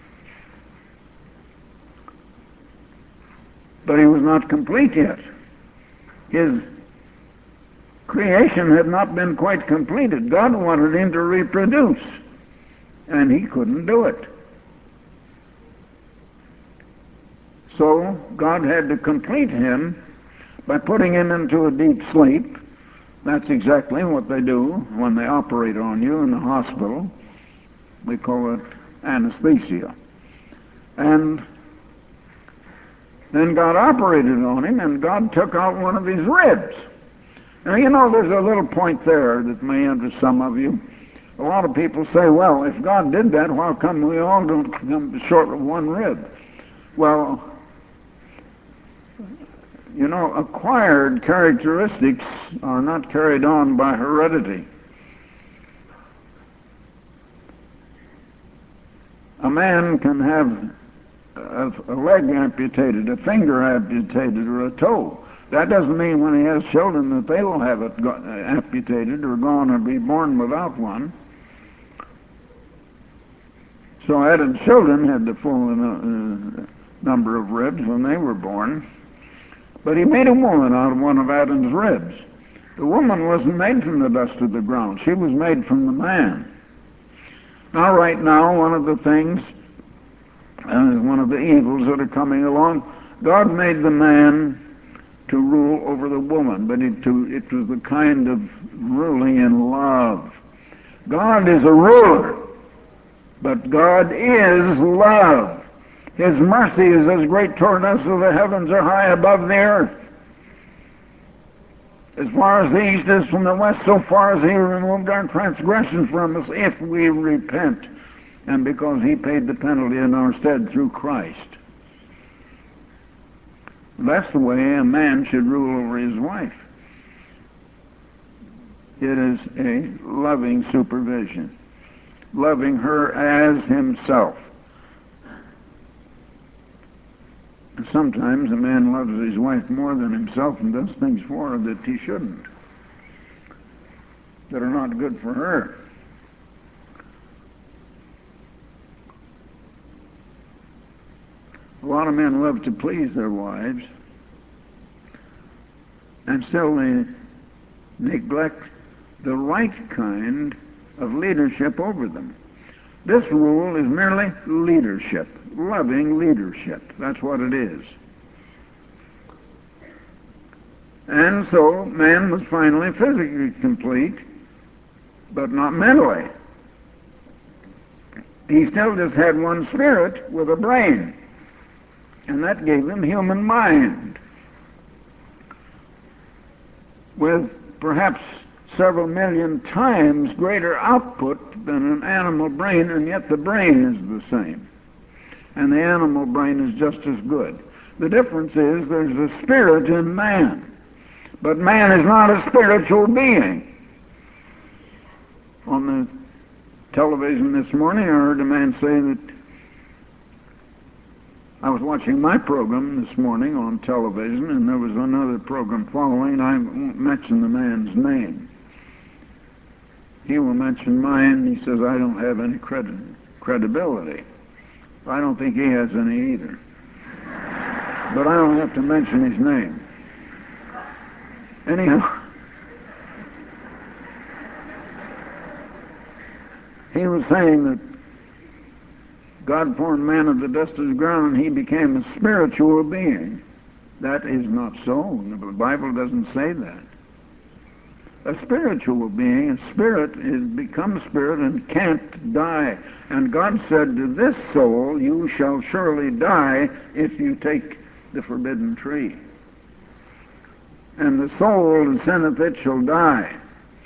But he was not complete yet. His creation had not been quite completed. God wanted him to reproduce, and he couldn't do it. So God had to complete him by putting him into a deep sleep. That's exactly what they do when they operate on you in the hospital. We call it anesthesia. And then God operated on him, and God took out one of his ribs. Now, you know, there's a little point there that may interest some of you. A lot of people say, well, if God did that, how come we all don't come short of one rib? Well, you know, acquired characteristics are not carried on by heredity. A man can have a, a leg amputated, a finger amputated, or a toe. That doesn't mean when he has children that they will have it go- amputated or gone or be born without one. So Adam's children had the full uh, number of ribs when they were born. But he made a woman out of one of Adam's ribs. The woman wasn't made from the dust of the ground. She was made from the man. Now, right now, one of the things, uh, one of the evils that are coming along, God made the man to rule over the woman, but it, to, it was the kind of ruling in love. God is a ruler, but God is love. His mercy is as great toward us as the heavens are high above the earth. As far as the east is from the west, so far as he removed our transgressions from us, if we repent, and because he paid the penalty in our stead through Christ. That's the way a man should rule over his wife. It is a loving supervision, loving her as himself. And sometimes a man loves his wife more than himself and does things for her that he shouldn't, that are not good for her. A lot of men love to please their wives, and still they neglect the right kind of leadership over them. This rule is merely leadership, loving leadership. That's what it is. And so man was finally physically complete, but not mentally. He still just had one spirit with a brain, and that gave him human mind, with perhaps several million times greater output than an animal brain, and yet the brain is the same. And the animal brain is just as good. The difference is there's a spirit in man, but man is not a spiritual being. On the television this morning, I heard a man say that, I was watching my program this morning on television, and there was another program following, and I won't mention the man's name. He will mention mine. He says I don't have any credi- credibility. I don't think he has any either. But I don't have to mention his name. Anyhow, he was saying that God formed man of the dust of the ground, and he became a spiritual being. That is not so. The Bible doesn't say that. A spiritual being, a spirit, is become spirit and can't die. And God said to this soul, you shall surely die if you take the forbidden tree. And the soul that sinneth it shall die.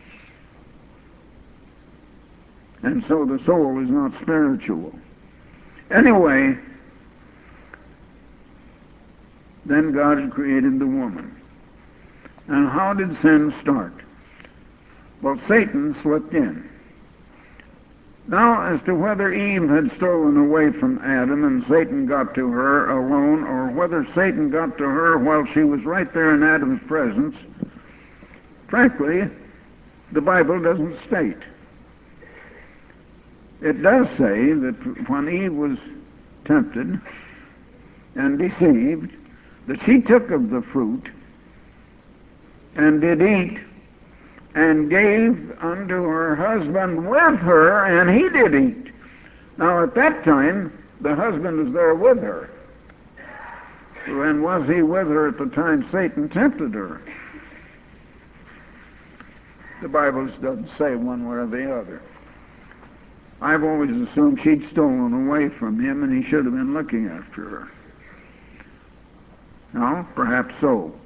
And so the soul is not spiritual. Anyway, then God created the woman. And how did sin start? Well, Satan slipped in. Now, as to whether Eve had stolen away from Adam and Satan got to her alone, or whether Satan got to her while she was right there in Adam's presence, frankly, the Bible doesn't state. It does say that when Eve was tempted and deceived, that she took of the fruit and did eat, and gave unto her husband with her, and he did eat. Now at that time, the husband was there with her. And was he with her at the time Satan tempted her? The Bible doesn't say one way or the other. I've always assumed she'd stolen away from him, and he should have been looking after her. Now, perhaps so.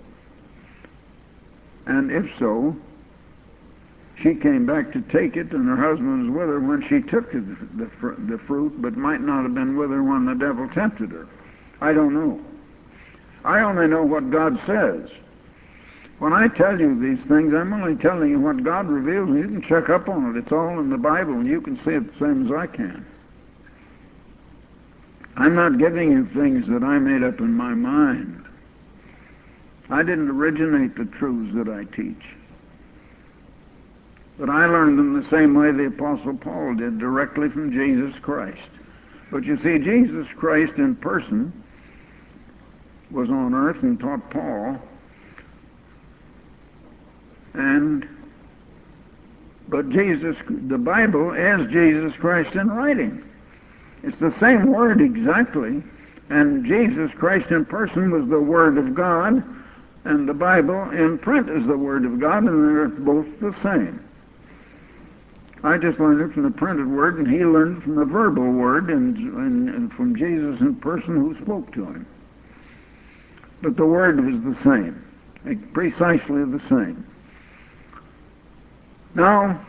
And if so, she came back to take it, and her husband was with her when she took the, the, the fruit, but might not have been with her when the devil tempted her. I don't know. I only know what God says. When I tell you these things, I'm only telling you what God reveals, and you can check up on it. It's all in the Bible, and you can see it the same as I can. I'm not giving you things that I made up in my mind. I didn't originate the truths that I teach. But I learned them the same way the Apostle Paul did, directly from Jesus Christ. But you see, Jesus Christ in person was on earth and taught Paul, and but Jesus, the Bible is Jesus Christ in writing. It's the same word exactly, and Jesus Christ in person was the Word of God, and the Bible in print is the Word of God, and they're both the same. I just learned it from the printed word, and he learned it from the verbal word, and, and, and from Jesus in person who spoke to him. But the word was the same, precisely the same. Now,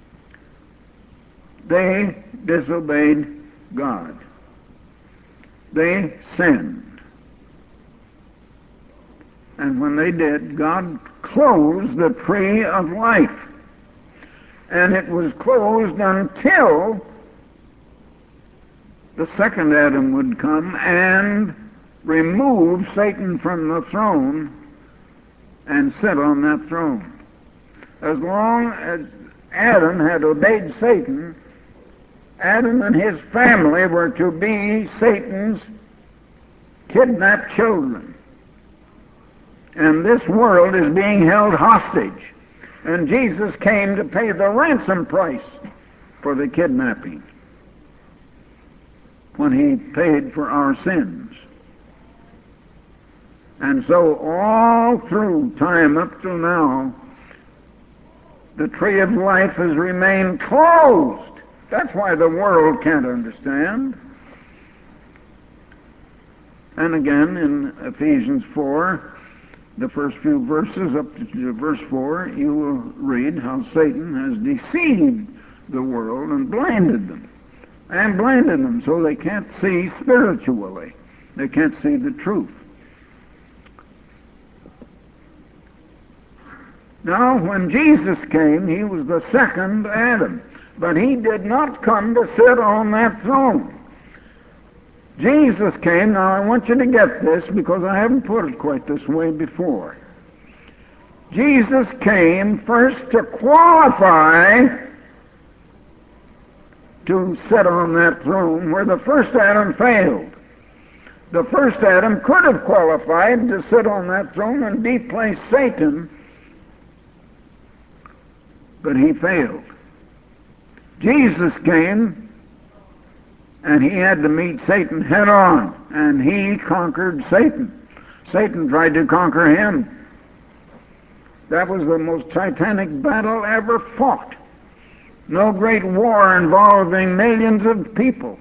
they disobeyed God. They sinned. And when they did, God closed the tree of life. And it was closed until the second Adam would come and remove Satan from the throne and sit on that throne. As long as Adam had obeyed Satan, Adam and his family were to be Satan's kidnapped children. And this world is being held hostage. And Jesus came to pay the ransom price for the kidnapping when he paid for our sins. And so all through time up till now, the tree of life has remained closed. That's why the world can't understand. And again, in Ephesians four, the first few verses up to verse four, you will read how Satan has deceived the world and blinded them. And blinded them so they can't see spiritually. They can't see the truth. Now, when Jesus came, he was the second Adam. But he did not come to sit on that throne. Jesus came, now I want you to get this because I haven't put it quite this way before. Jesus came first to qualify to sit on that throne where the first Adam failed. The first Adam could have qualified to sit on that throne and deplace Satan, but he failed. Jesus came, and he had to meet Satan head on, and he conquered Satan. Satan tried to conquer him. That was the most titanic battle ever fought. No great war involving millions of people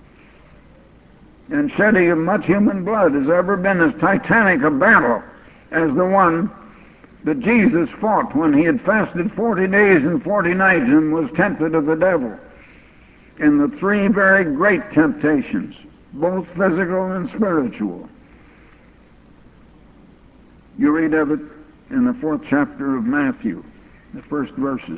and shedding of much human blood has ever been as titanic a battle as the one that Jesus fought when he had fasted forty days and forty nights and was tempted of the devil in the three very great temptations, both physical and spiritual. You read of it in the fourth chapter of Matthew, the first verses.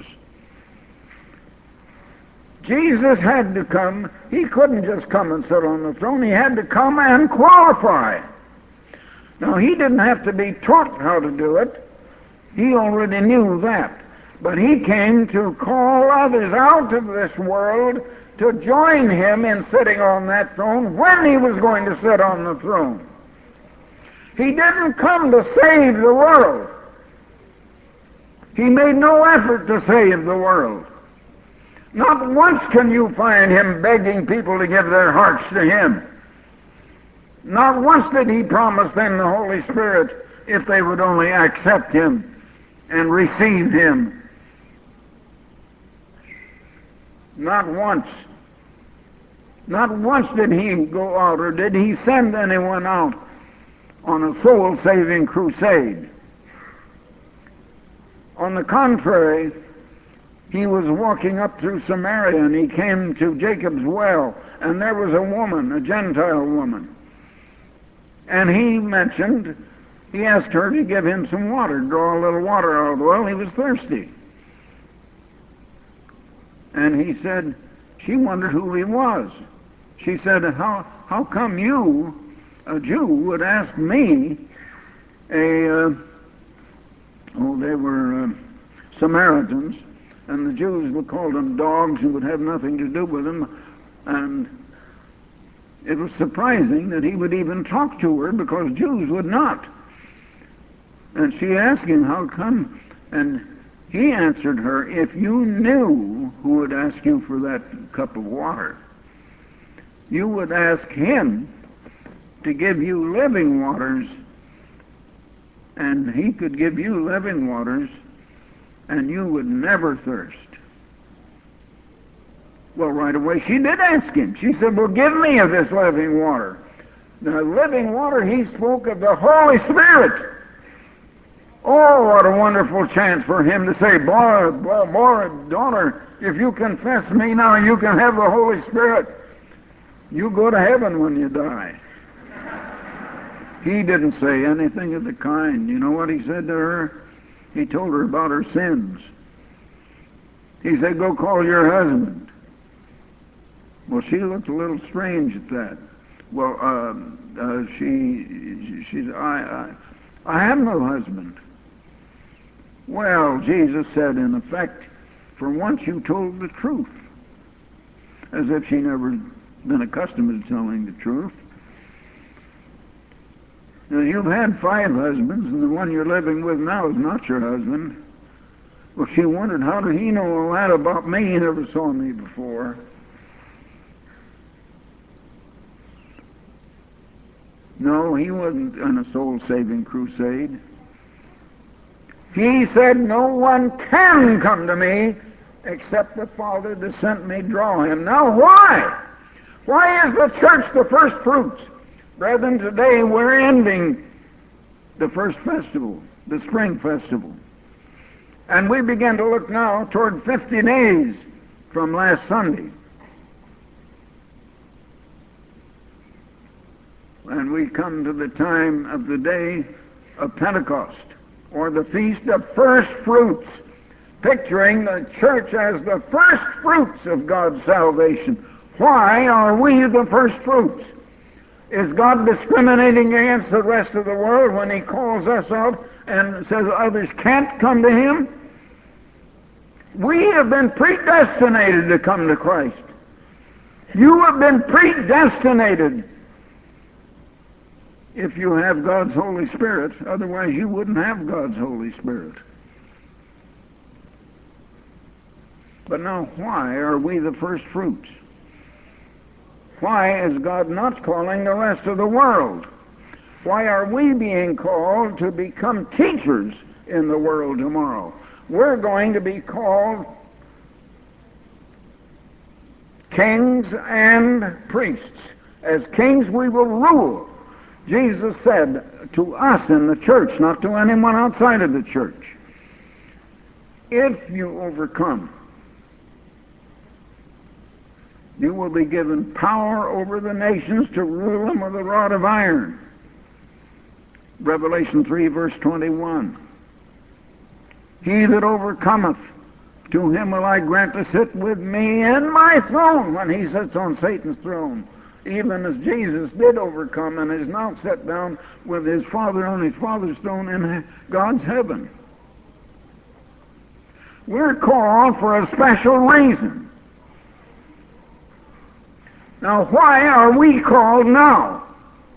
Jesus had to come. He couldn't just come and sit on the throne. He had to come and qualify. Now, he didn't have to be taught how to do it. He already knew that. But he came to call others out of this world to join him in sitting on that throne when he was going to sit on the throne. He didn't come to save the world. He made no effort to save the world. Not once can you find him begging people to give their hearts to him. Not once did he promise them the Holy Spirit if they would only accept him and receive him. Not once. Not once did he go out, or did he send anyone out on a soul-saving crusade. On the contrary, he was walking up through Samaria, and he came to Jacob's well, and there was a woman, a Gentile woman. And he mentioned, he asked her to give him some water, draw a little water out of the well. He was thirsty. And he said, she wondered who he was. She said, how, how come you, a Jew, would ask me, a, uh, oh, they were uh, Samaritans, and the Jews would call them dogs and would have nothing to do with them, and it was surprising that he would even talk to her, because Jews would not. And she asked him, how come? And he answered her, if you knew who would ask you for that cup of water, you would ask him to give you living waters, and he could give you living waters, and you would never thirst. Well, right away she did ask him. She said, well, give me of this living water. The living water, he spoke of the Holy Spirit. Oh, what a wonderful chance for him to say, boy, boy, boy, daughter, if you confess me now, you can have the Holy Spirit. You go to heaven when you die. He didn't say anything of the kind. You know what he said to her? He told her about her sins. He said, go call your husband. Well, she looked a little strange at that. Well, uh, uh, she, she said, I, I, I have no husband. Well, Jesus said, in effect, for once you told the truth, as if she never been accustomed to telling the truth. Now, you've had five husbands, and the one you're living with now is not your husband. Well, she wondered, how did he know all that about me? He never saw me before. No, he wasn't on a soul-saving crusade. He said, no one can come to me except the Father that sent me draw him. Now, why? Why is the church the first fruits? Brethren, today we're ending the first festival, the spring festival. And we begin to look now toward fifty days from last Sunday. And we come to the time of the day of Pentecost, or the Feast of First Fruits, picturing the church as the first fruits of God's salvation. Why are we the first fruits? Is God discriminating against the rest of the world when he calls us out and says others can't come to him? We have been predestinated to come to Christ. You have been predestinated if you have God's Holy Spirit. Otherwise you wouldn't have God's Holy Spirit. But now, why are we the first fruits? Why is God not calling the rest of the world? Why are we being called to become teachers in the world tomorrow? We're going to be called kings and priests. As kings we will rule. Jesus said to us in the church, not to anyone outside of the church, if you overcome, you will be given power over the nations to rule them with a rod of iron. Revelation three, verse twenty-one. He that overcometh, to him will I grant to sit with me in my throne when he sits on Satan's throne. Even as Jesus did overcome and is now set down with his Father on his Father's throne in God's heaven. We're called for a special reason. Now, why are we called now?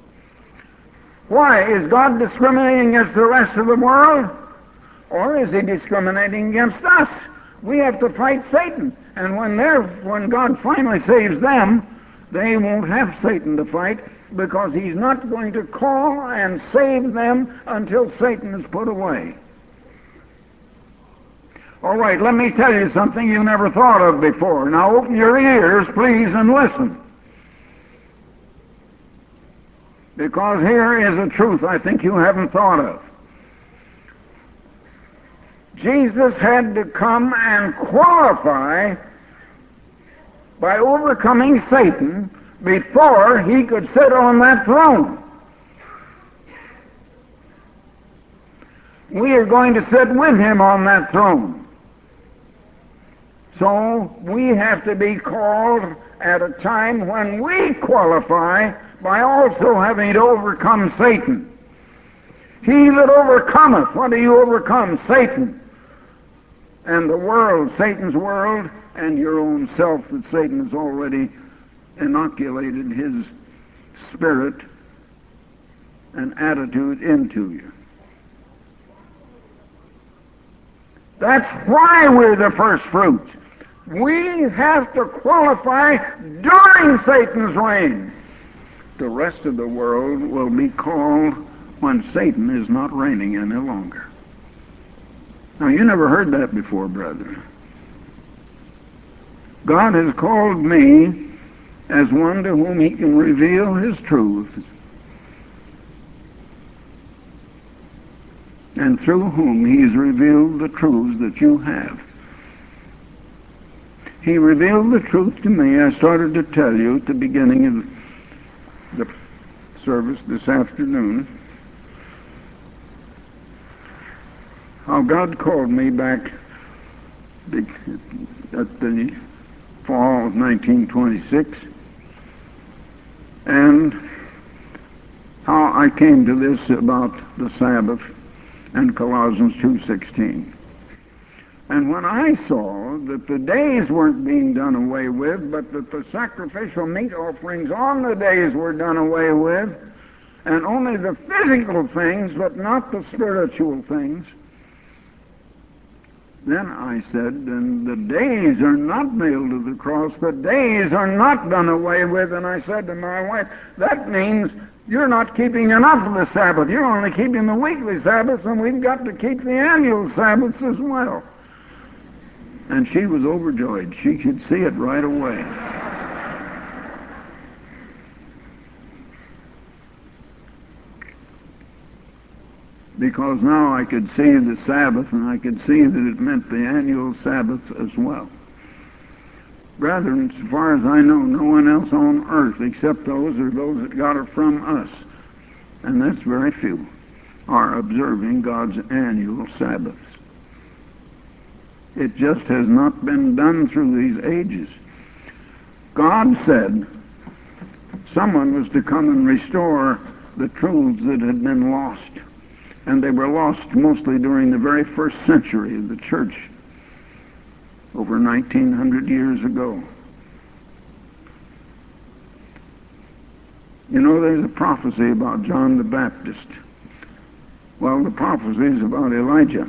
Why? Is God discriminating against the rest of the world? Or is he discriminating against us? We have to fight Satan. And when they're, when God finally saves them, they won't have Satan to fight, because he's not going to call and save them until Satan is put away. All right, let me tell you something you never thought of before. Now open your ears, please, and listen. Because here is a truth I think you haven't thought of. Jesus had to come and qualify by overcoming Satan before he could sit on that throne. We are going to sit with him on that throne. So we have to be called at a time when we qualify by also having overcome Satan. He that overcometh, what do you overcome? Satan. And the world, Satan's world, and your own self that Satan has already inoculated his spirit and attitude into you. That's why we're the first fruits. We have to qualify during Satan's reign. The rest of the world will be called when Satan is not reigning any longer. Now, you never heard that before, brethren. God has called me as one to whom he can reveal his truth, and through whom he has revealed the truths that you have. He revealed the truth to me. I started to tell you at the beginning of the service this afternoon how God called me back at the fall of nineteen twenty-six, and how I came to this about the Sabbath and Colossians two sixteen. And when I saw that the days weren't being done away with, but that the sacrificial meat offerings on the days were done away with, and only the physical things, but not the spiritual things, then I said, then the days are not nailed to the cross, the days are not done away with. And I said to my wife, that means you're not keeping enough of the Sabbath. You're only keeping the weekly Sabbaths, and we've got to keep the annual Sabbaths as well. And she was overjoyed. She could see it right away. Because now I could see the Sabbath, and I could see that it meant the annual Sabbath as well. Brethren, as far as I know, no one else on earth except those or those that got it from us, and that's very few, are observing God's annual Sabbaths. It just has not been done through these ages. God said someone was to come and restore the truths that had been lost. And they were lost mostly during the very first century of the church, over nineteen hundred years ago. You know, there's a prophecy about John the Baptist. Well, the prophecy is about Elijah.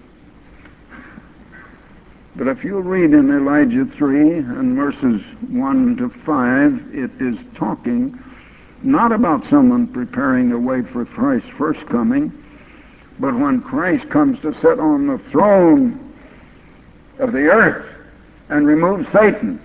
But if you read in Elijah three and verses one to five, it is talking not about someone preparing the way for Christ's first coming, but when Christ comes to sit on the throne of the earth and remove Satan.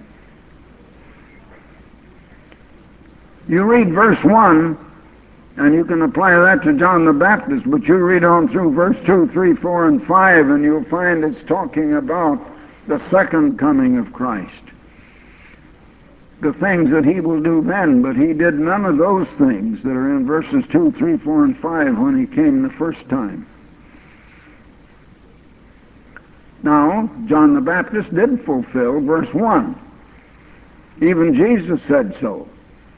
You read verse one, and you can apply that to John the Baptist, but you read on through verse two, three, four, and five, and you'll find it's talking about the second coming of Christ. The things that he will do then, but he did none of those things that are in verses two, three, four, and five when he came the first time. Now, John the Baptist did fulfill verse one. Even Jesus said so.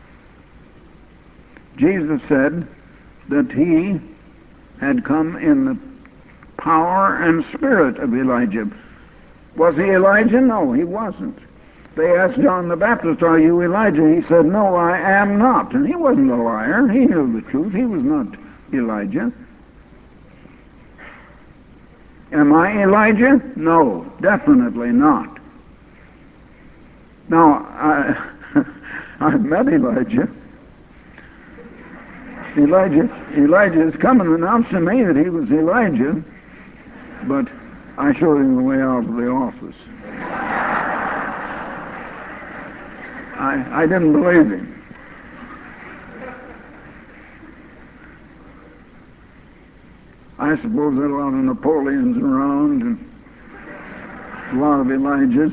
Jesus said that he had come in the power and spirit of Elijah. Was he Elijah? No, he wasn't. They asked John the Baptist, are you Elijah? He said, no, I am not. And he wasn't a liar. He knew the truth. He was not Elijah. Am I Elijah? No, definitely not. Now, I, I've met Elijah. Elijah Elijah has come and announced to me that he was Elijah, but I showed him the way out of the office. I, I didn't believe him. I suppose there are a lot of Napoleons around and a lot of Elijahs.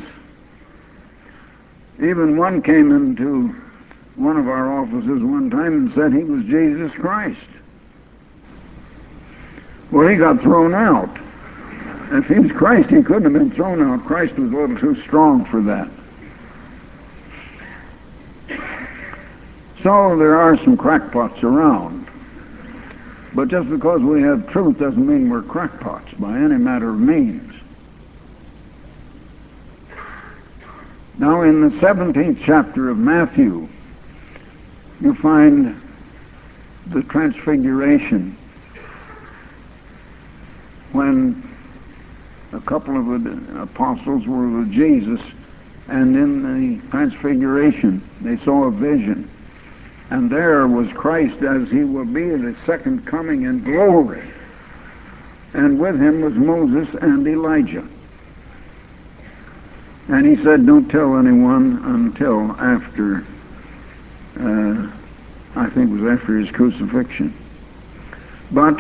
Even one came into one of our offices one time and said he was Jesus Christ. Well, he got thrown out. If he was Christ, he couldn't have been thrown out. Christ was a little too strong for that. so there are some crackpots around. But just because we have truth doesn't mean we're crackpots by any matter of means. Now in the seventeenth chapter of Matthew, you find the transfiguration, when a couple of the apostles were with Jesus, and in the transfiguration they saw a vision. And there was Christ as he will be in his second coming in glory. And with him was Moses and Elijah. And he said, don't tell anyone until after, uh, I think it was after his crucifixion. But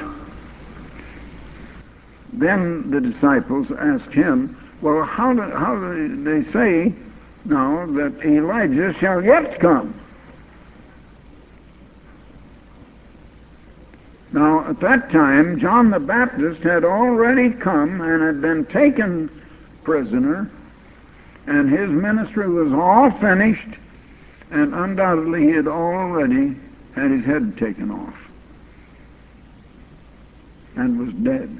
then the disciples asked him, well, how do, how do they say now that Elijah shall yet come? Now, at that time, John the Baptist had already come and had been taken prisoner, and his ministry was all finished, and undoubtedly he had already had his head taken off and was dead.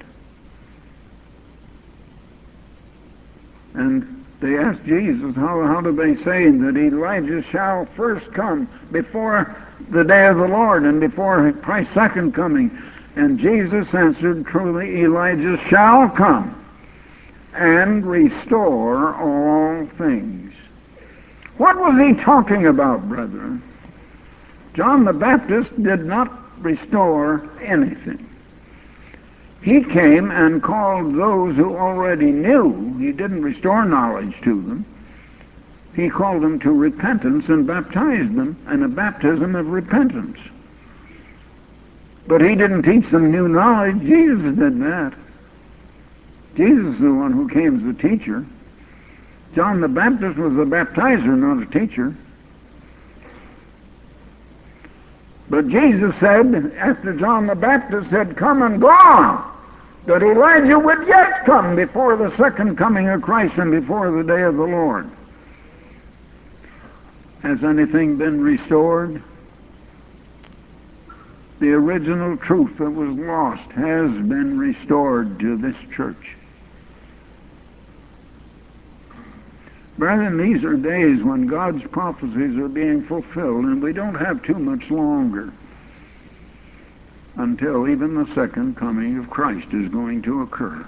And they asked Jesus, how, how do they say that Elijah shall first come before the day of the Lord and before Christ's second coming? And Jesus answered, truly Elijah shall come and restore all things. What was he talking about, brethren? John the Baptist did not restore anything. He came and called those who already knew. He didn't restore knowledge to them. He called them to repentance and baptized them in a baptism of repentance. But he didn't teach them new knowledge. Jesus did that. Jesus is the one who came as a teacher. John the Baptist was a baptizer, not a teacher. But Jesus said, after John the Baptist had come and gone, that Elijah would yet come before the second coming of Christ and before the day of the Lord. Has anything been restored? The original truth that was lost has been restored to this church. Brethren, these are days when God's prophecies are being fulfilled, and we don't have too much longer until even the second coming of Christ is going to occur.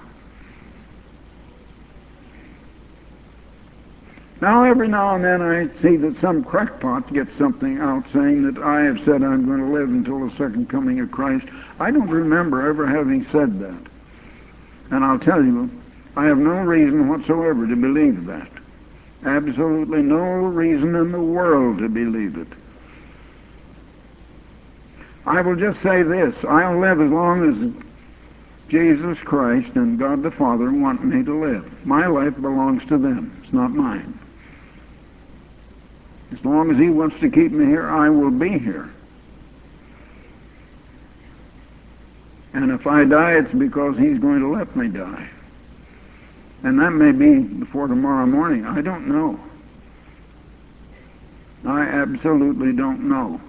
Now, every now and then I see that some crackpot gets something out saying that I have said I'm going to live until the second coming of Christ. I don't remember ever having said that. And I'll tell you, I have no reason whatsoever to believe that. Absolutely no reason in the world to believe it. I will just say this. I'll live as long as Jesus Christ and God the Father want me to live. My life belongs to them. It's not mine. As long as he wants to keep me here, I will be here. And if I die, it's because he's going to let me die. And that may be before tomorrow morning. I don't know. I absolutely don't know.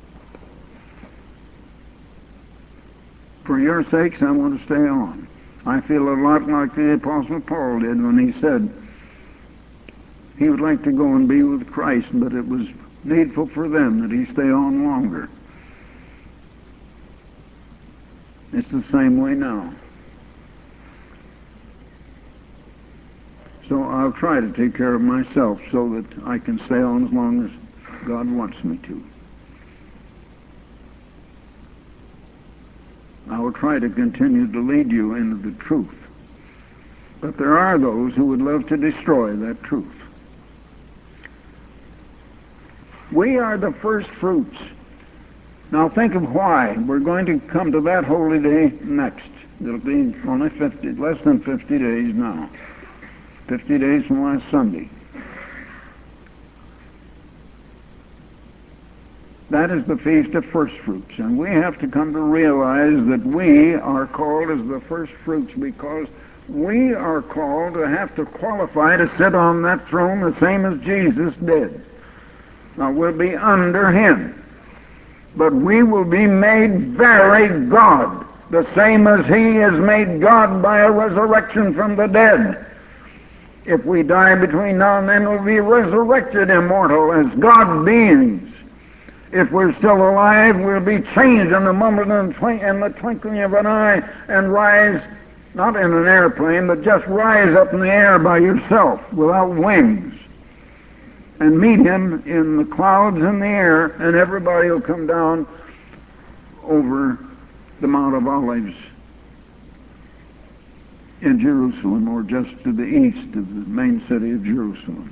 For your sakes, I want to stay on. I feel a lot like the Apostle Paul did when he said he would like to go and be with Christ, but it was needful for them that he stay on longer. It's the same way now. So I'll try to take care of myself so that I can stay on as long as God wants me to. I will try to continue to lead you into the truth. But there are those who would love to destroy that truth. We are the first fruits. Now think of why. We're going to come to that holy day next. It'll be only fifty, less than fifty days now. Fifty days from last Sunday. That is the Feast of First Fruits, and we have to come to realize that we are called as the first fruits because we are called to have to qualify to sit on that throne the same as Jesus did. Now we'll be under him. but we will be made very God, the same as he is made God by a resurrection from the dead. If we die between now and then, we'll be resurrected immortal as God beings. If we're still alive, we'll be changed in a moment and in the twinkling of an eye and rise, not in an airplane, but just rise up in the air by yourself without wings and meet him in the clouds in the air, and everybody will come down over the Mount of Olives in Jerusalem, or just to the east of the main city of Jerusalem.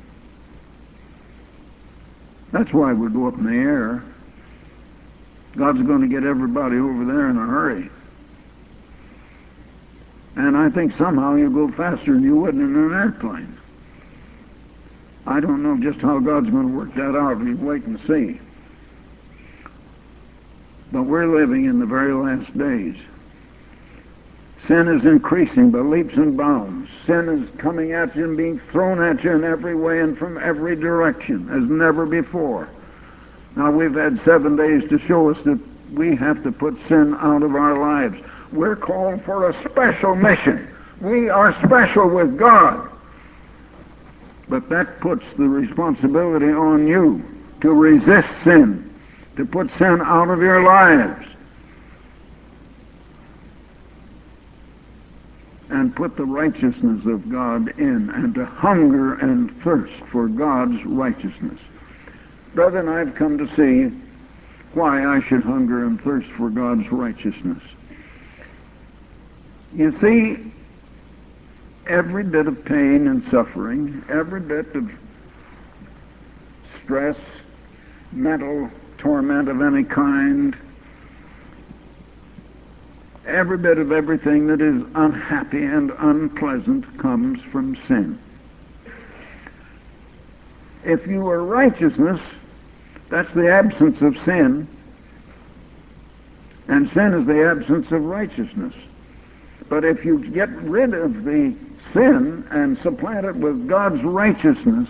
That's why we go up in the air. God's going to get everybody over there in a hurry. And I think somehow you'll go faster than you would in an airplane. I don't know just how God's going to work that out. We wait and see. But we're living in the very last days. Sin is increasing by leaps and bounds. Sin is coming at you and being thrown at you in every way and from every direction as never before. Now, we've had seven days to show us that we have to put sin out of our lives. We're called for a special mission. We are special with God. But that puts the responsibility on you to resist sin, to put sin out of your lives, and put the righteousness of God in, and to hunger and thirst for God's righteousness. Brethren, I've come to see why I should hunger and thirst for God's righteousness. You see, every bit of pain and suffering, every bit of stress, mental torment of any kind, every bit of everything that is unhappy and unpleasant comes from sin. If you are righteousness, that's the absence of sin, and sin is the absence of righteousness. But if you get rid of the sin and supplant it with God's righteousness,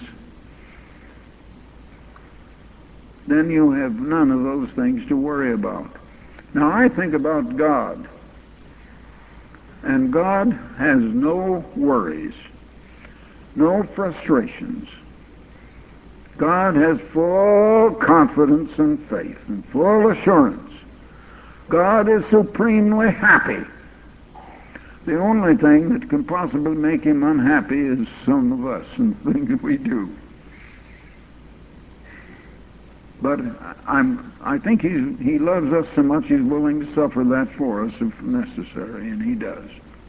then you have none of those things to worry about. Now, I think about God, and God has no worries, no frustrations. God has full confidence and faith and full assurance. God is supremely happy. The only thing that can possibly make him unhappy is some of us and things we do. But I'm, I think he's, he loves us so much he's willing to suffer that for us if necessary, and he does.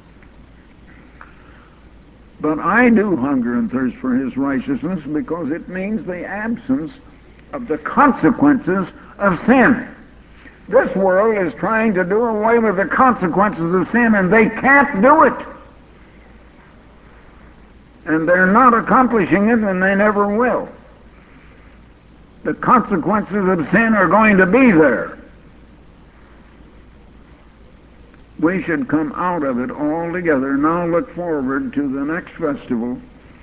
But I do hunger and thirst for his righteousness because it means the absence of the consequences of sin. This world is trying to do away with the consequences of sin, and they can't do it. And they're not accomplishing it, and they never will. The consequences of sin are going to be there. We should come out of it altogether. Now look forward to the next festival,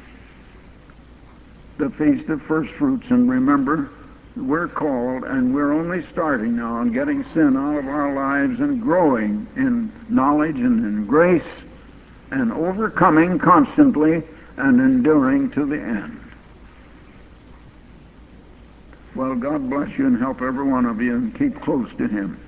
the Feast of First Fruits, and remember, we're called, and we're only starting now on getting sin out of our lives and growing in knowledge and in grace and overcoming constantly and enduring to the end. Well, God bless you and help every one of you and keep close to him.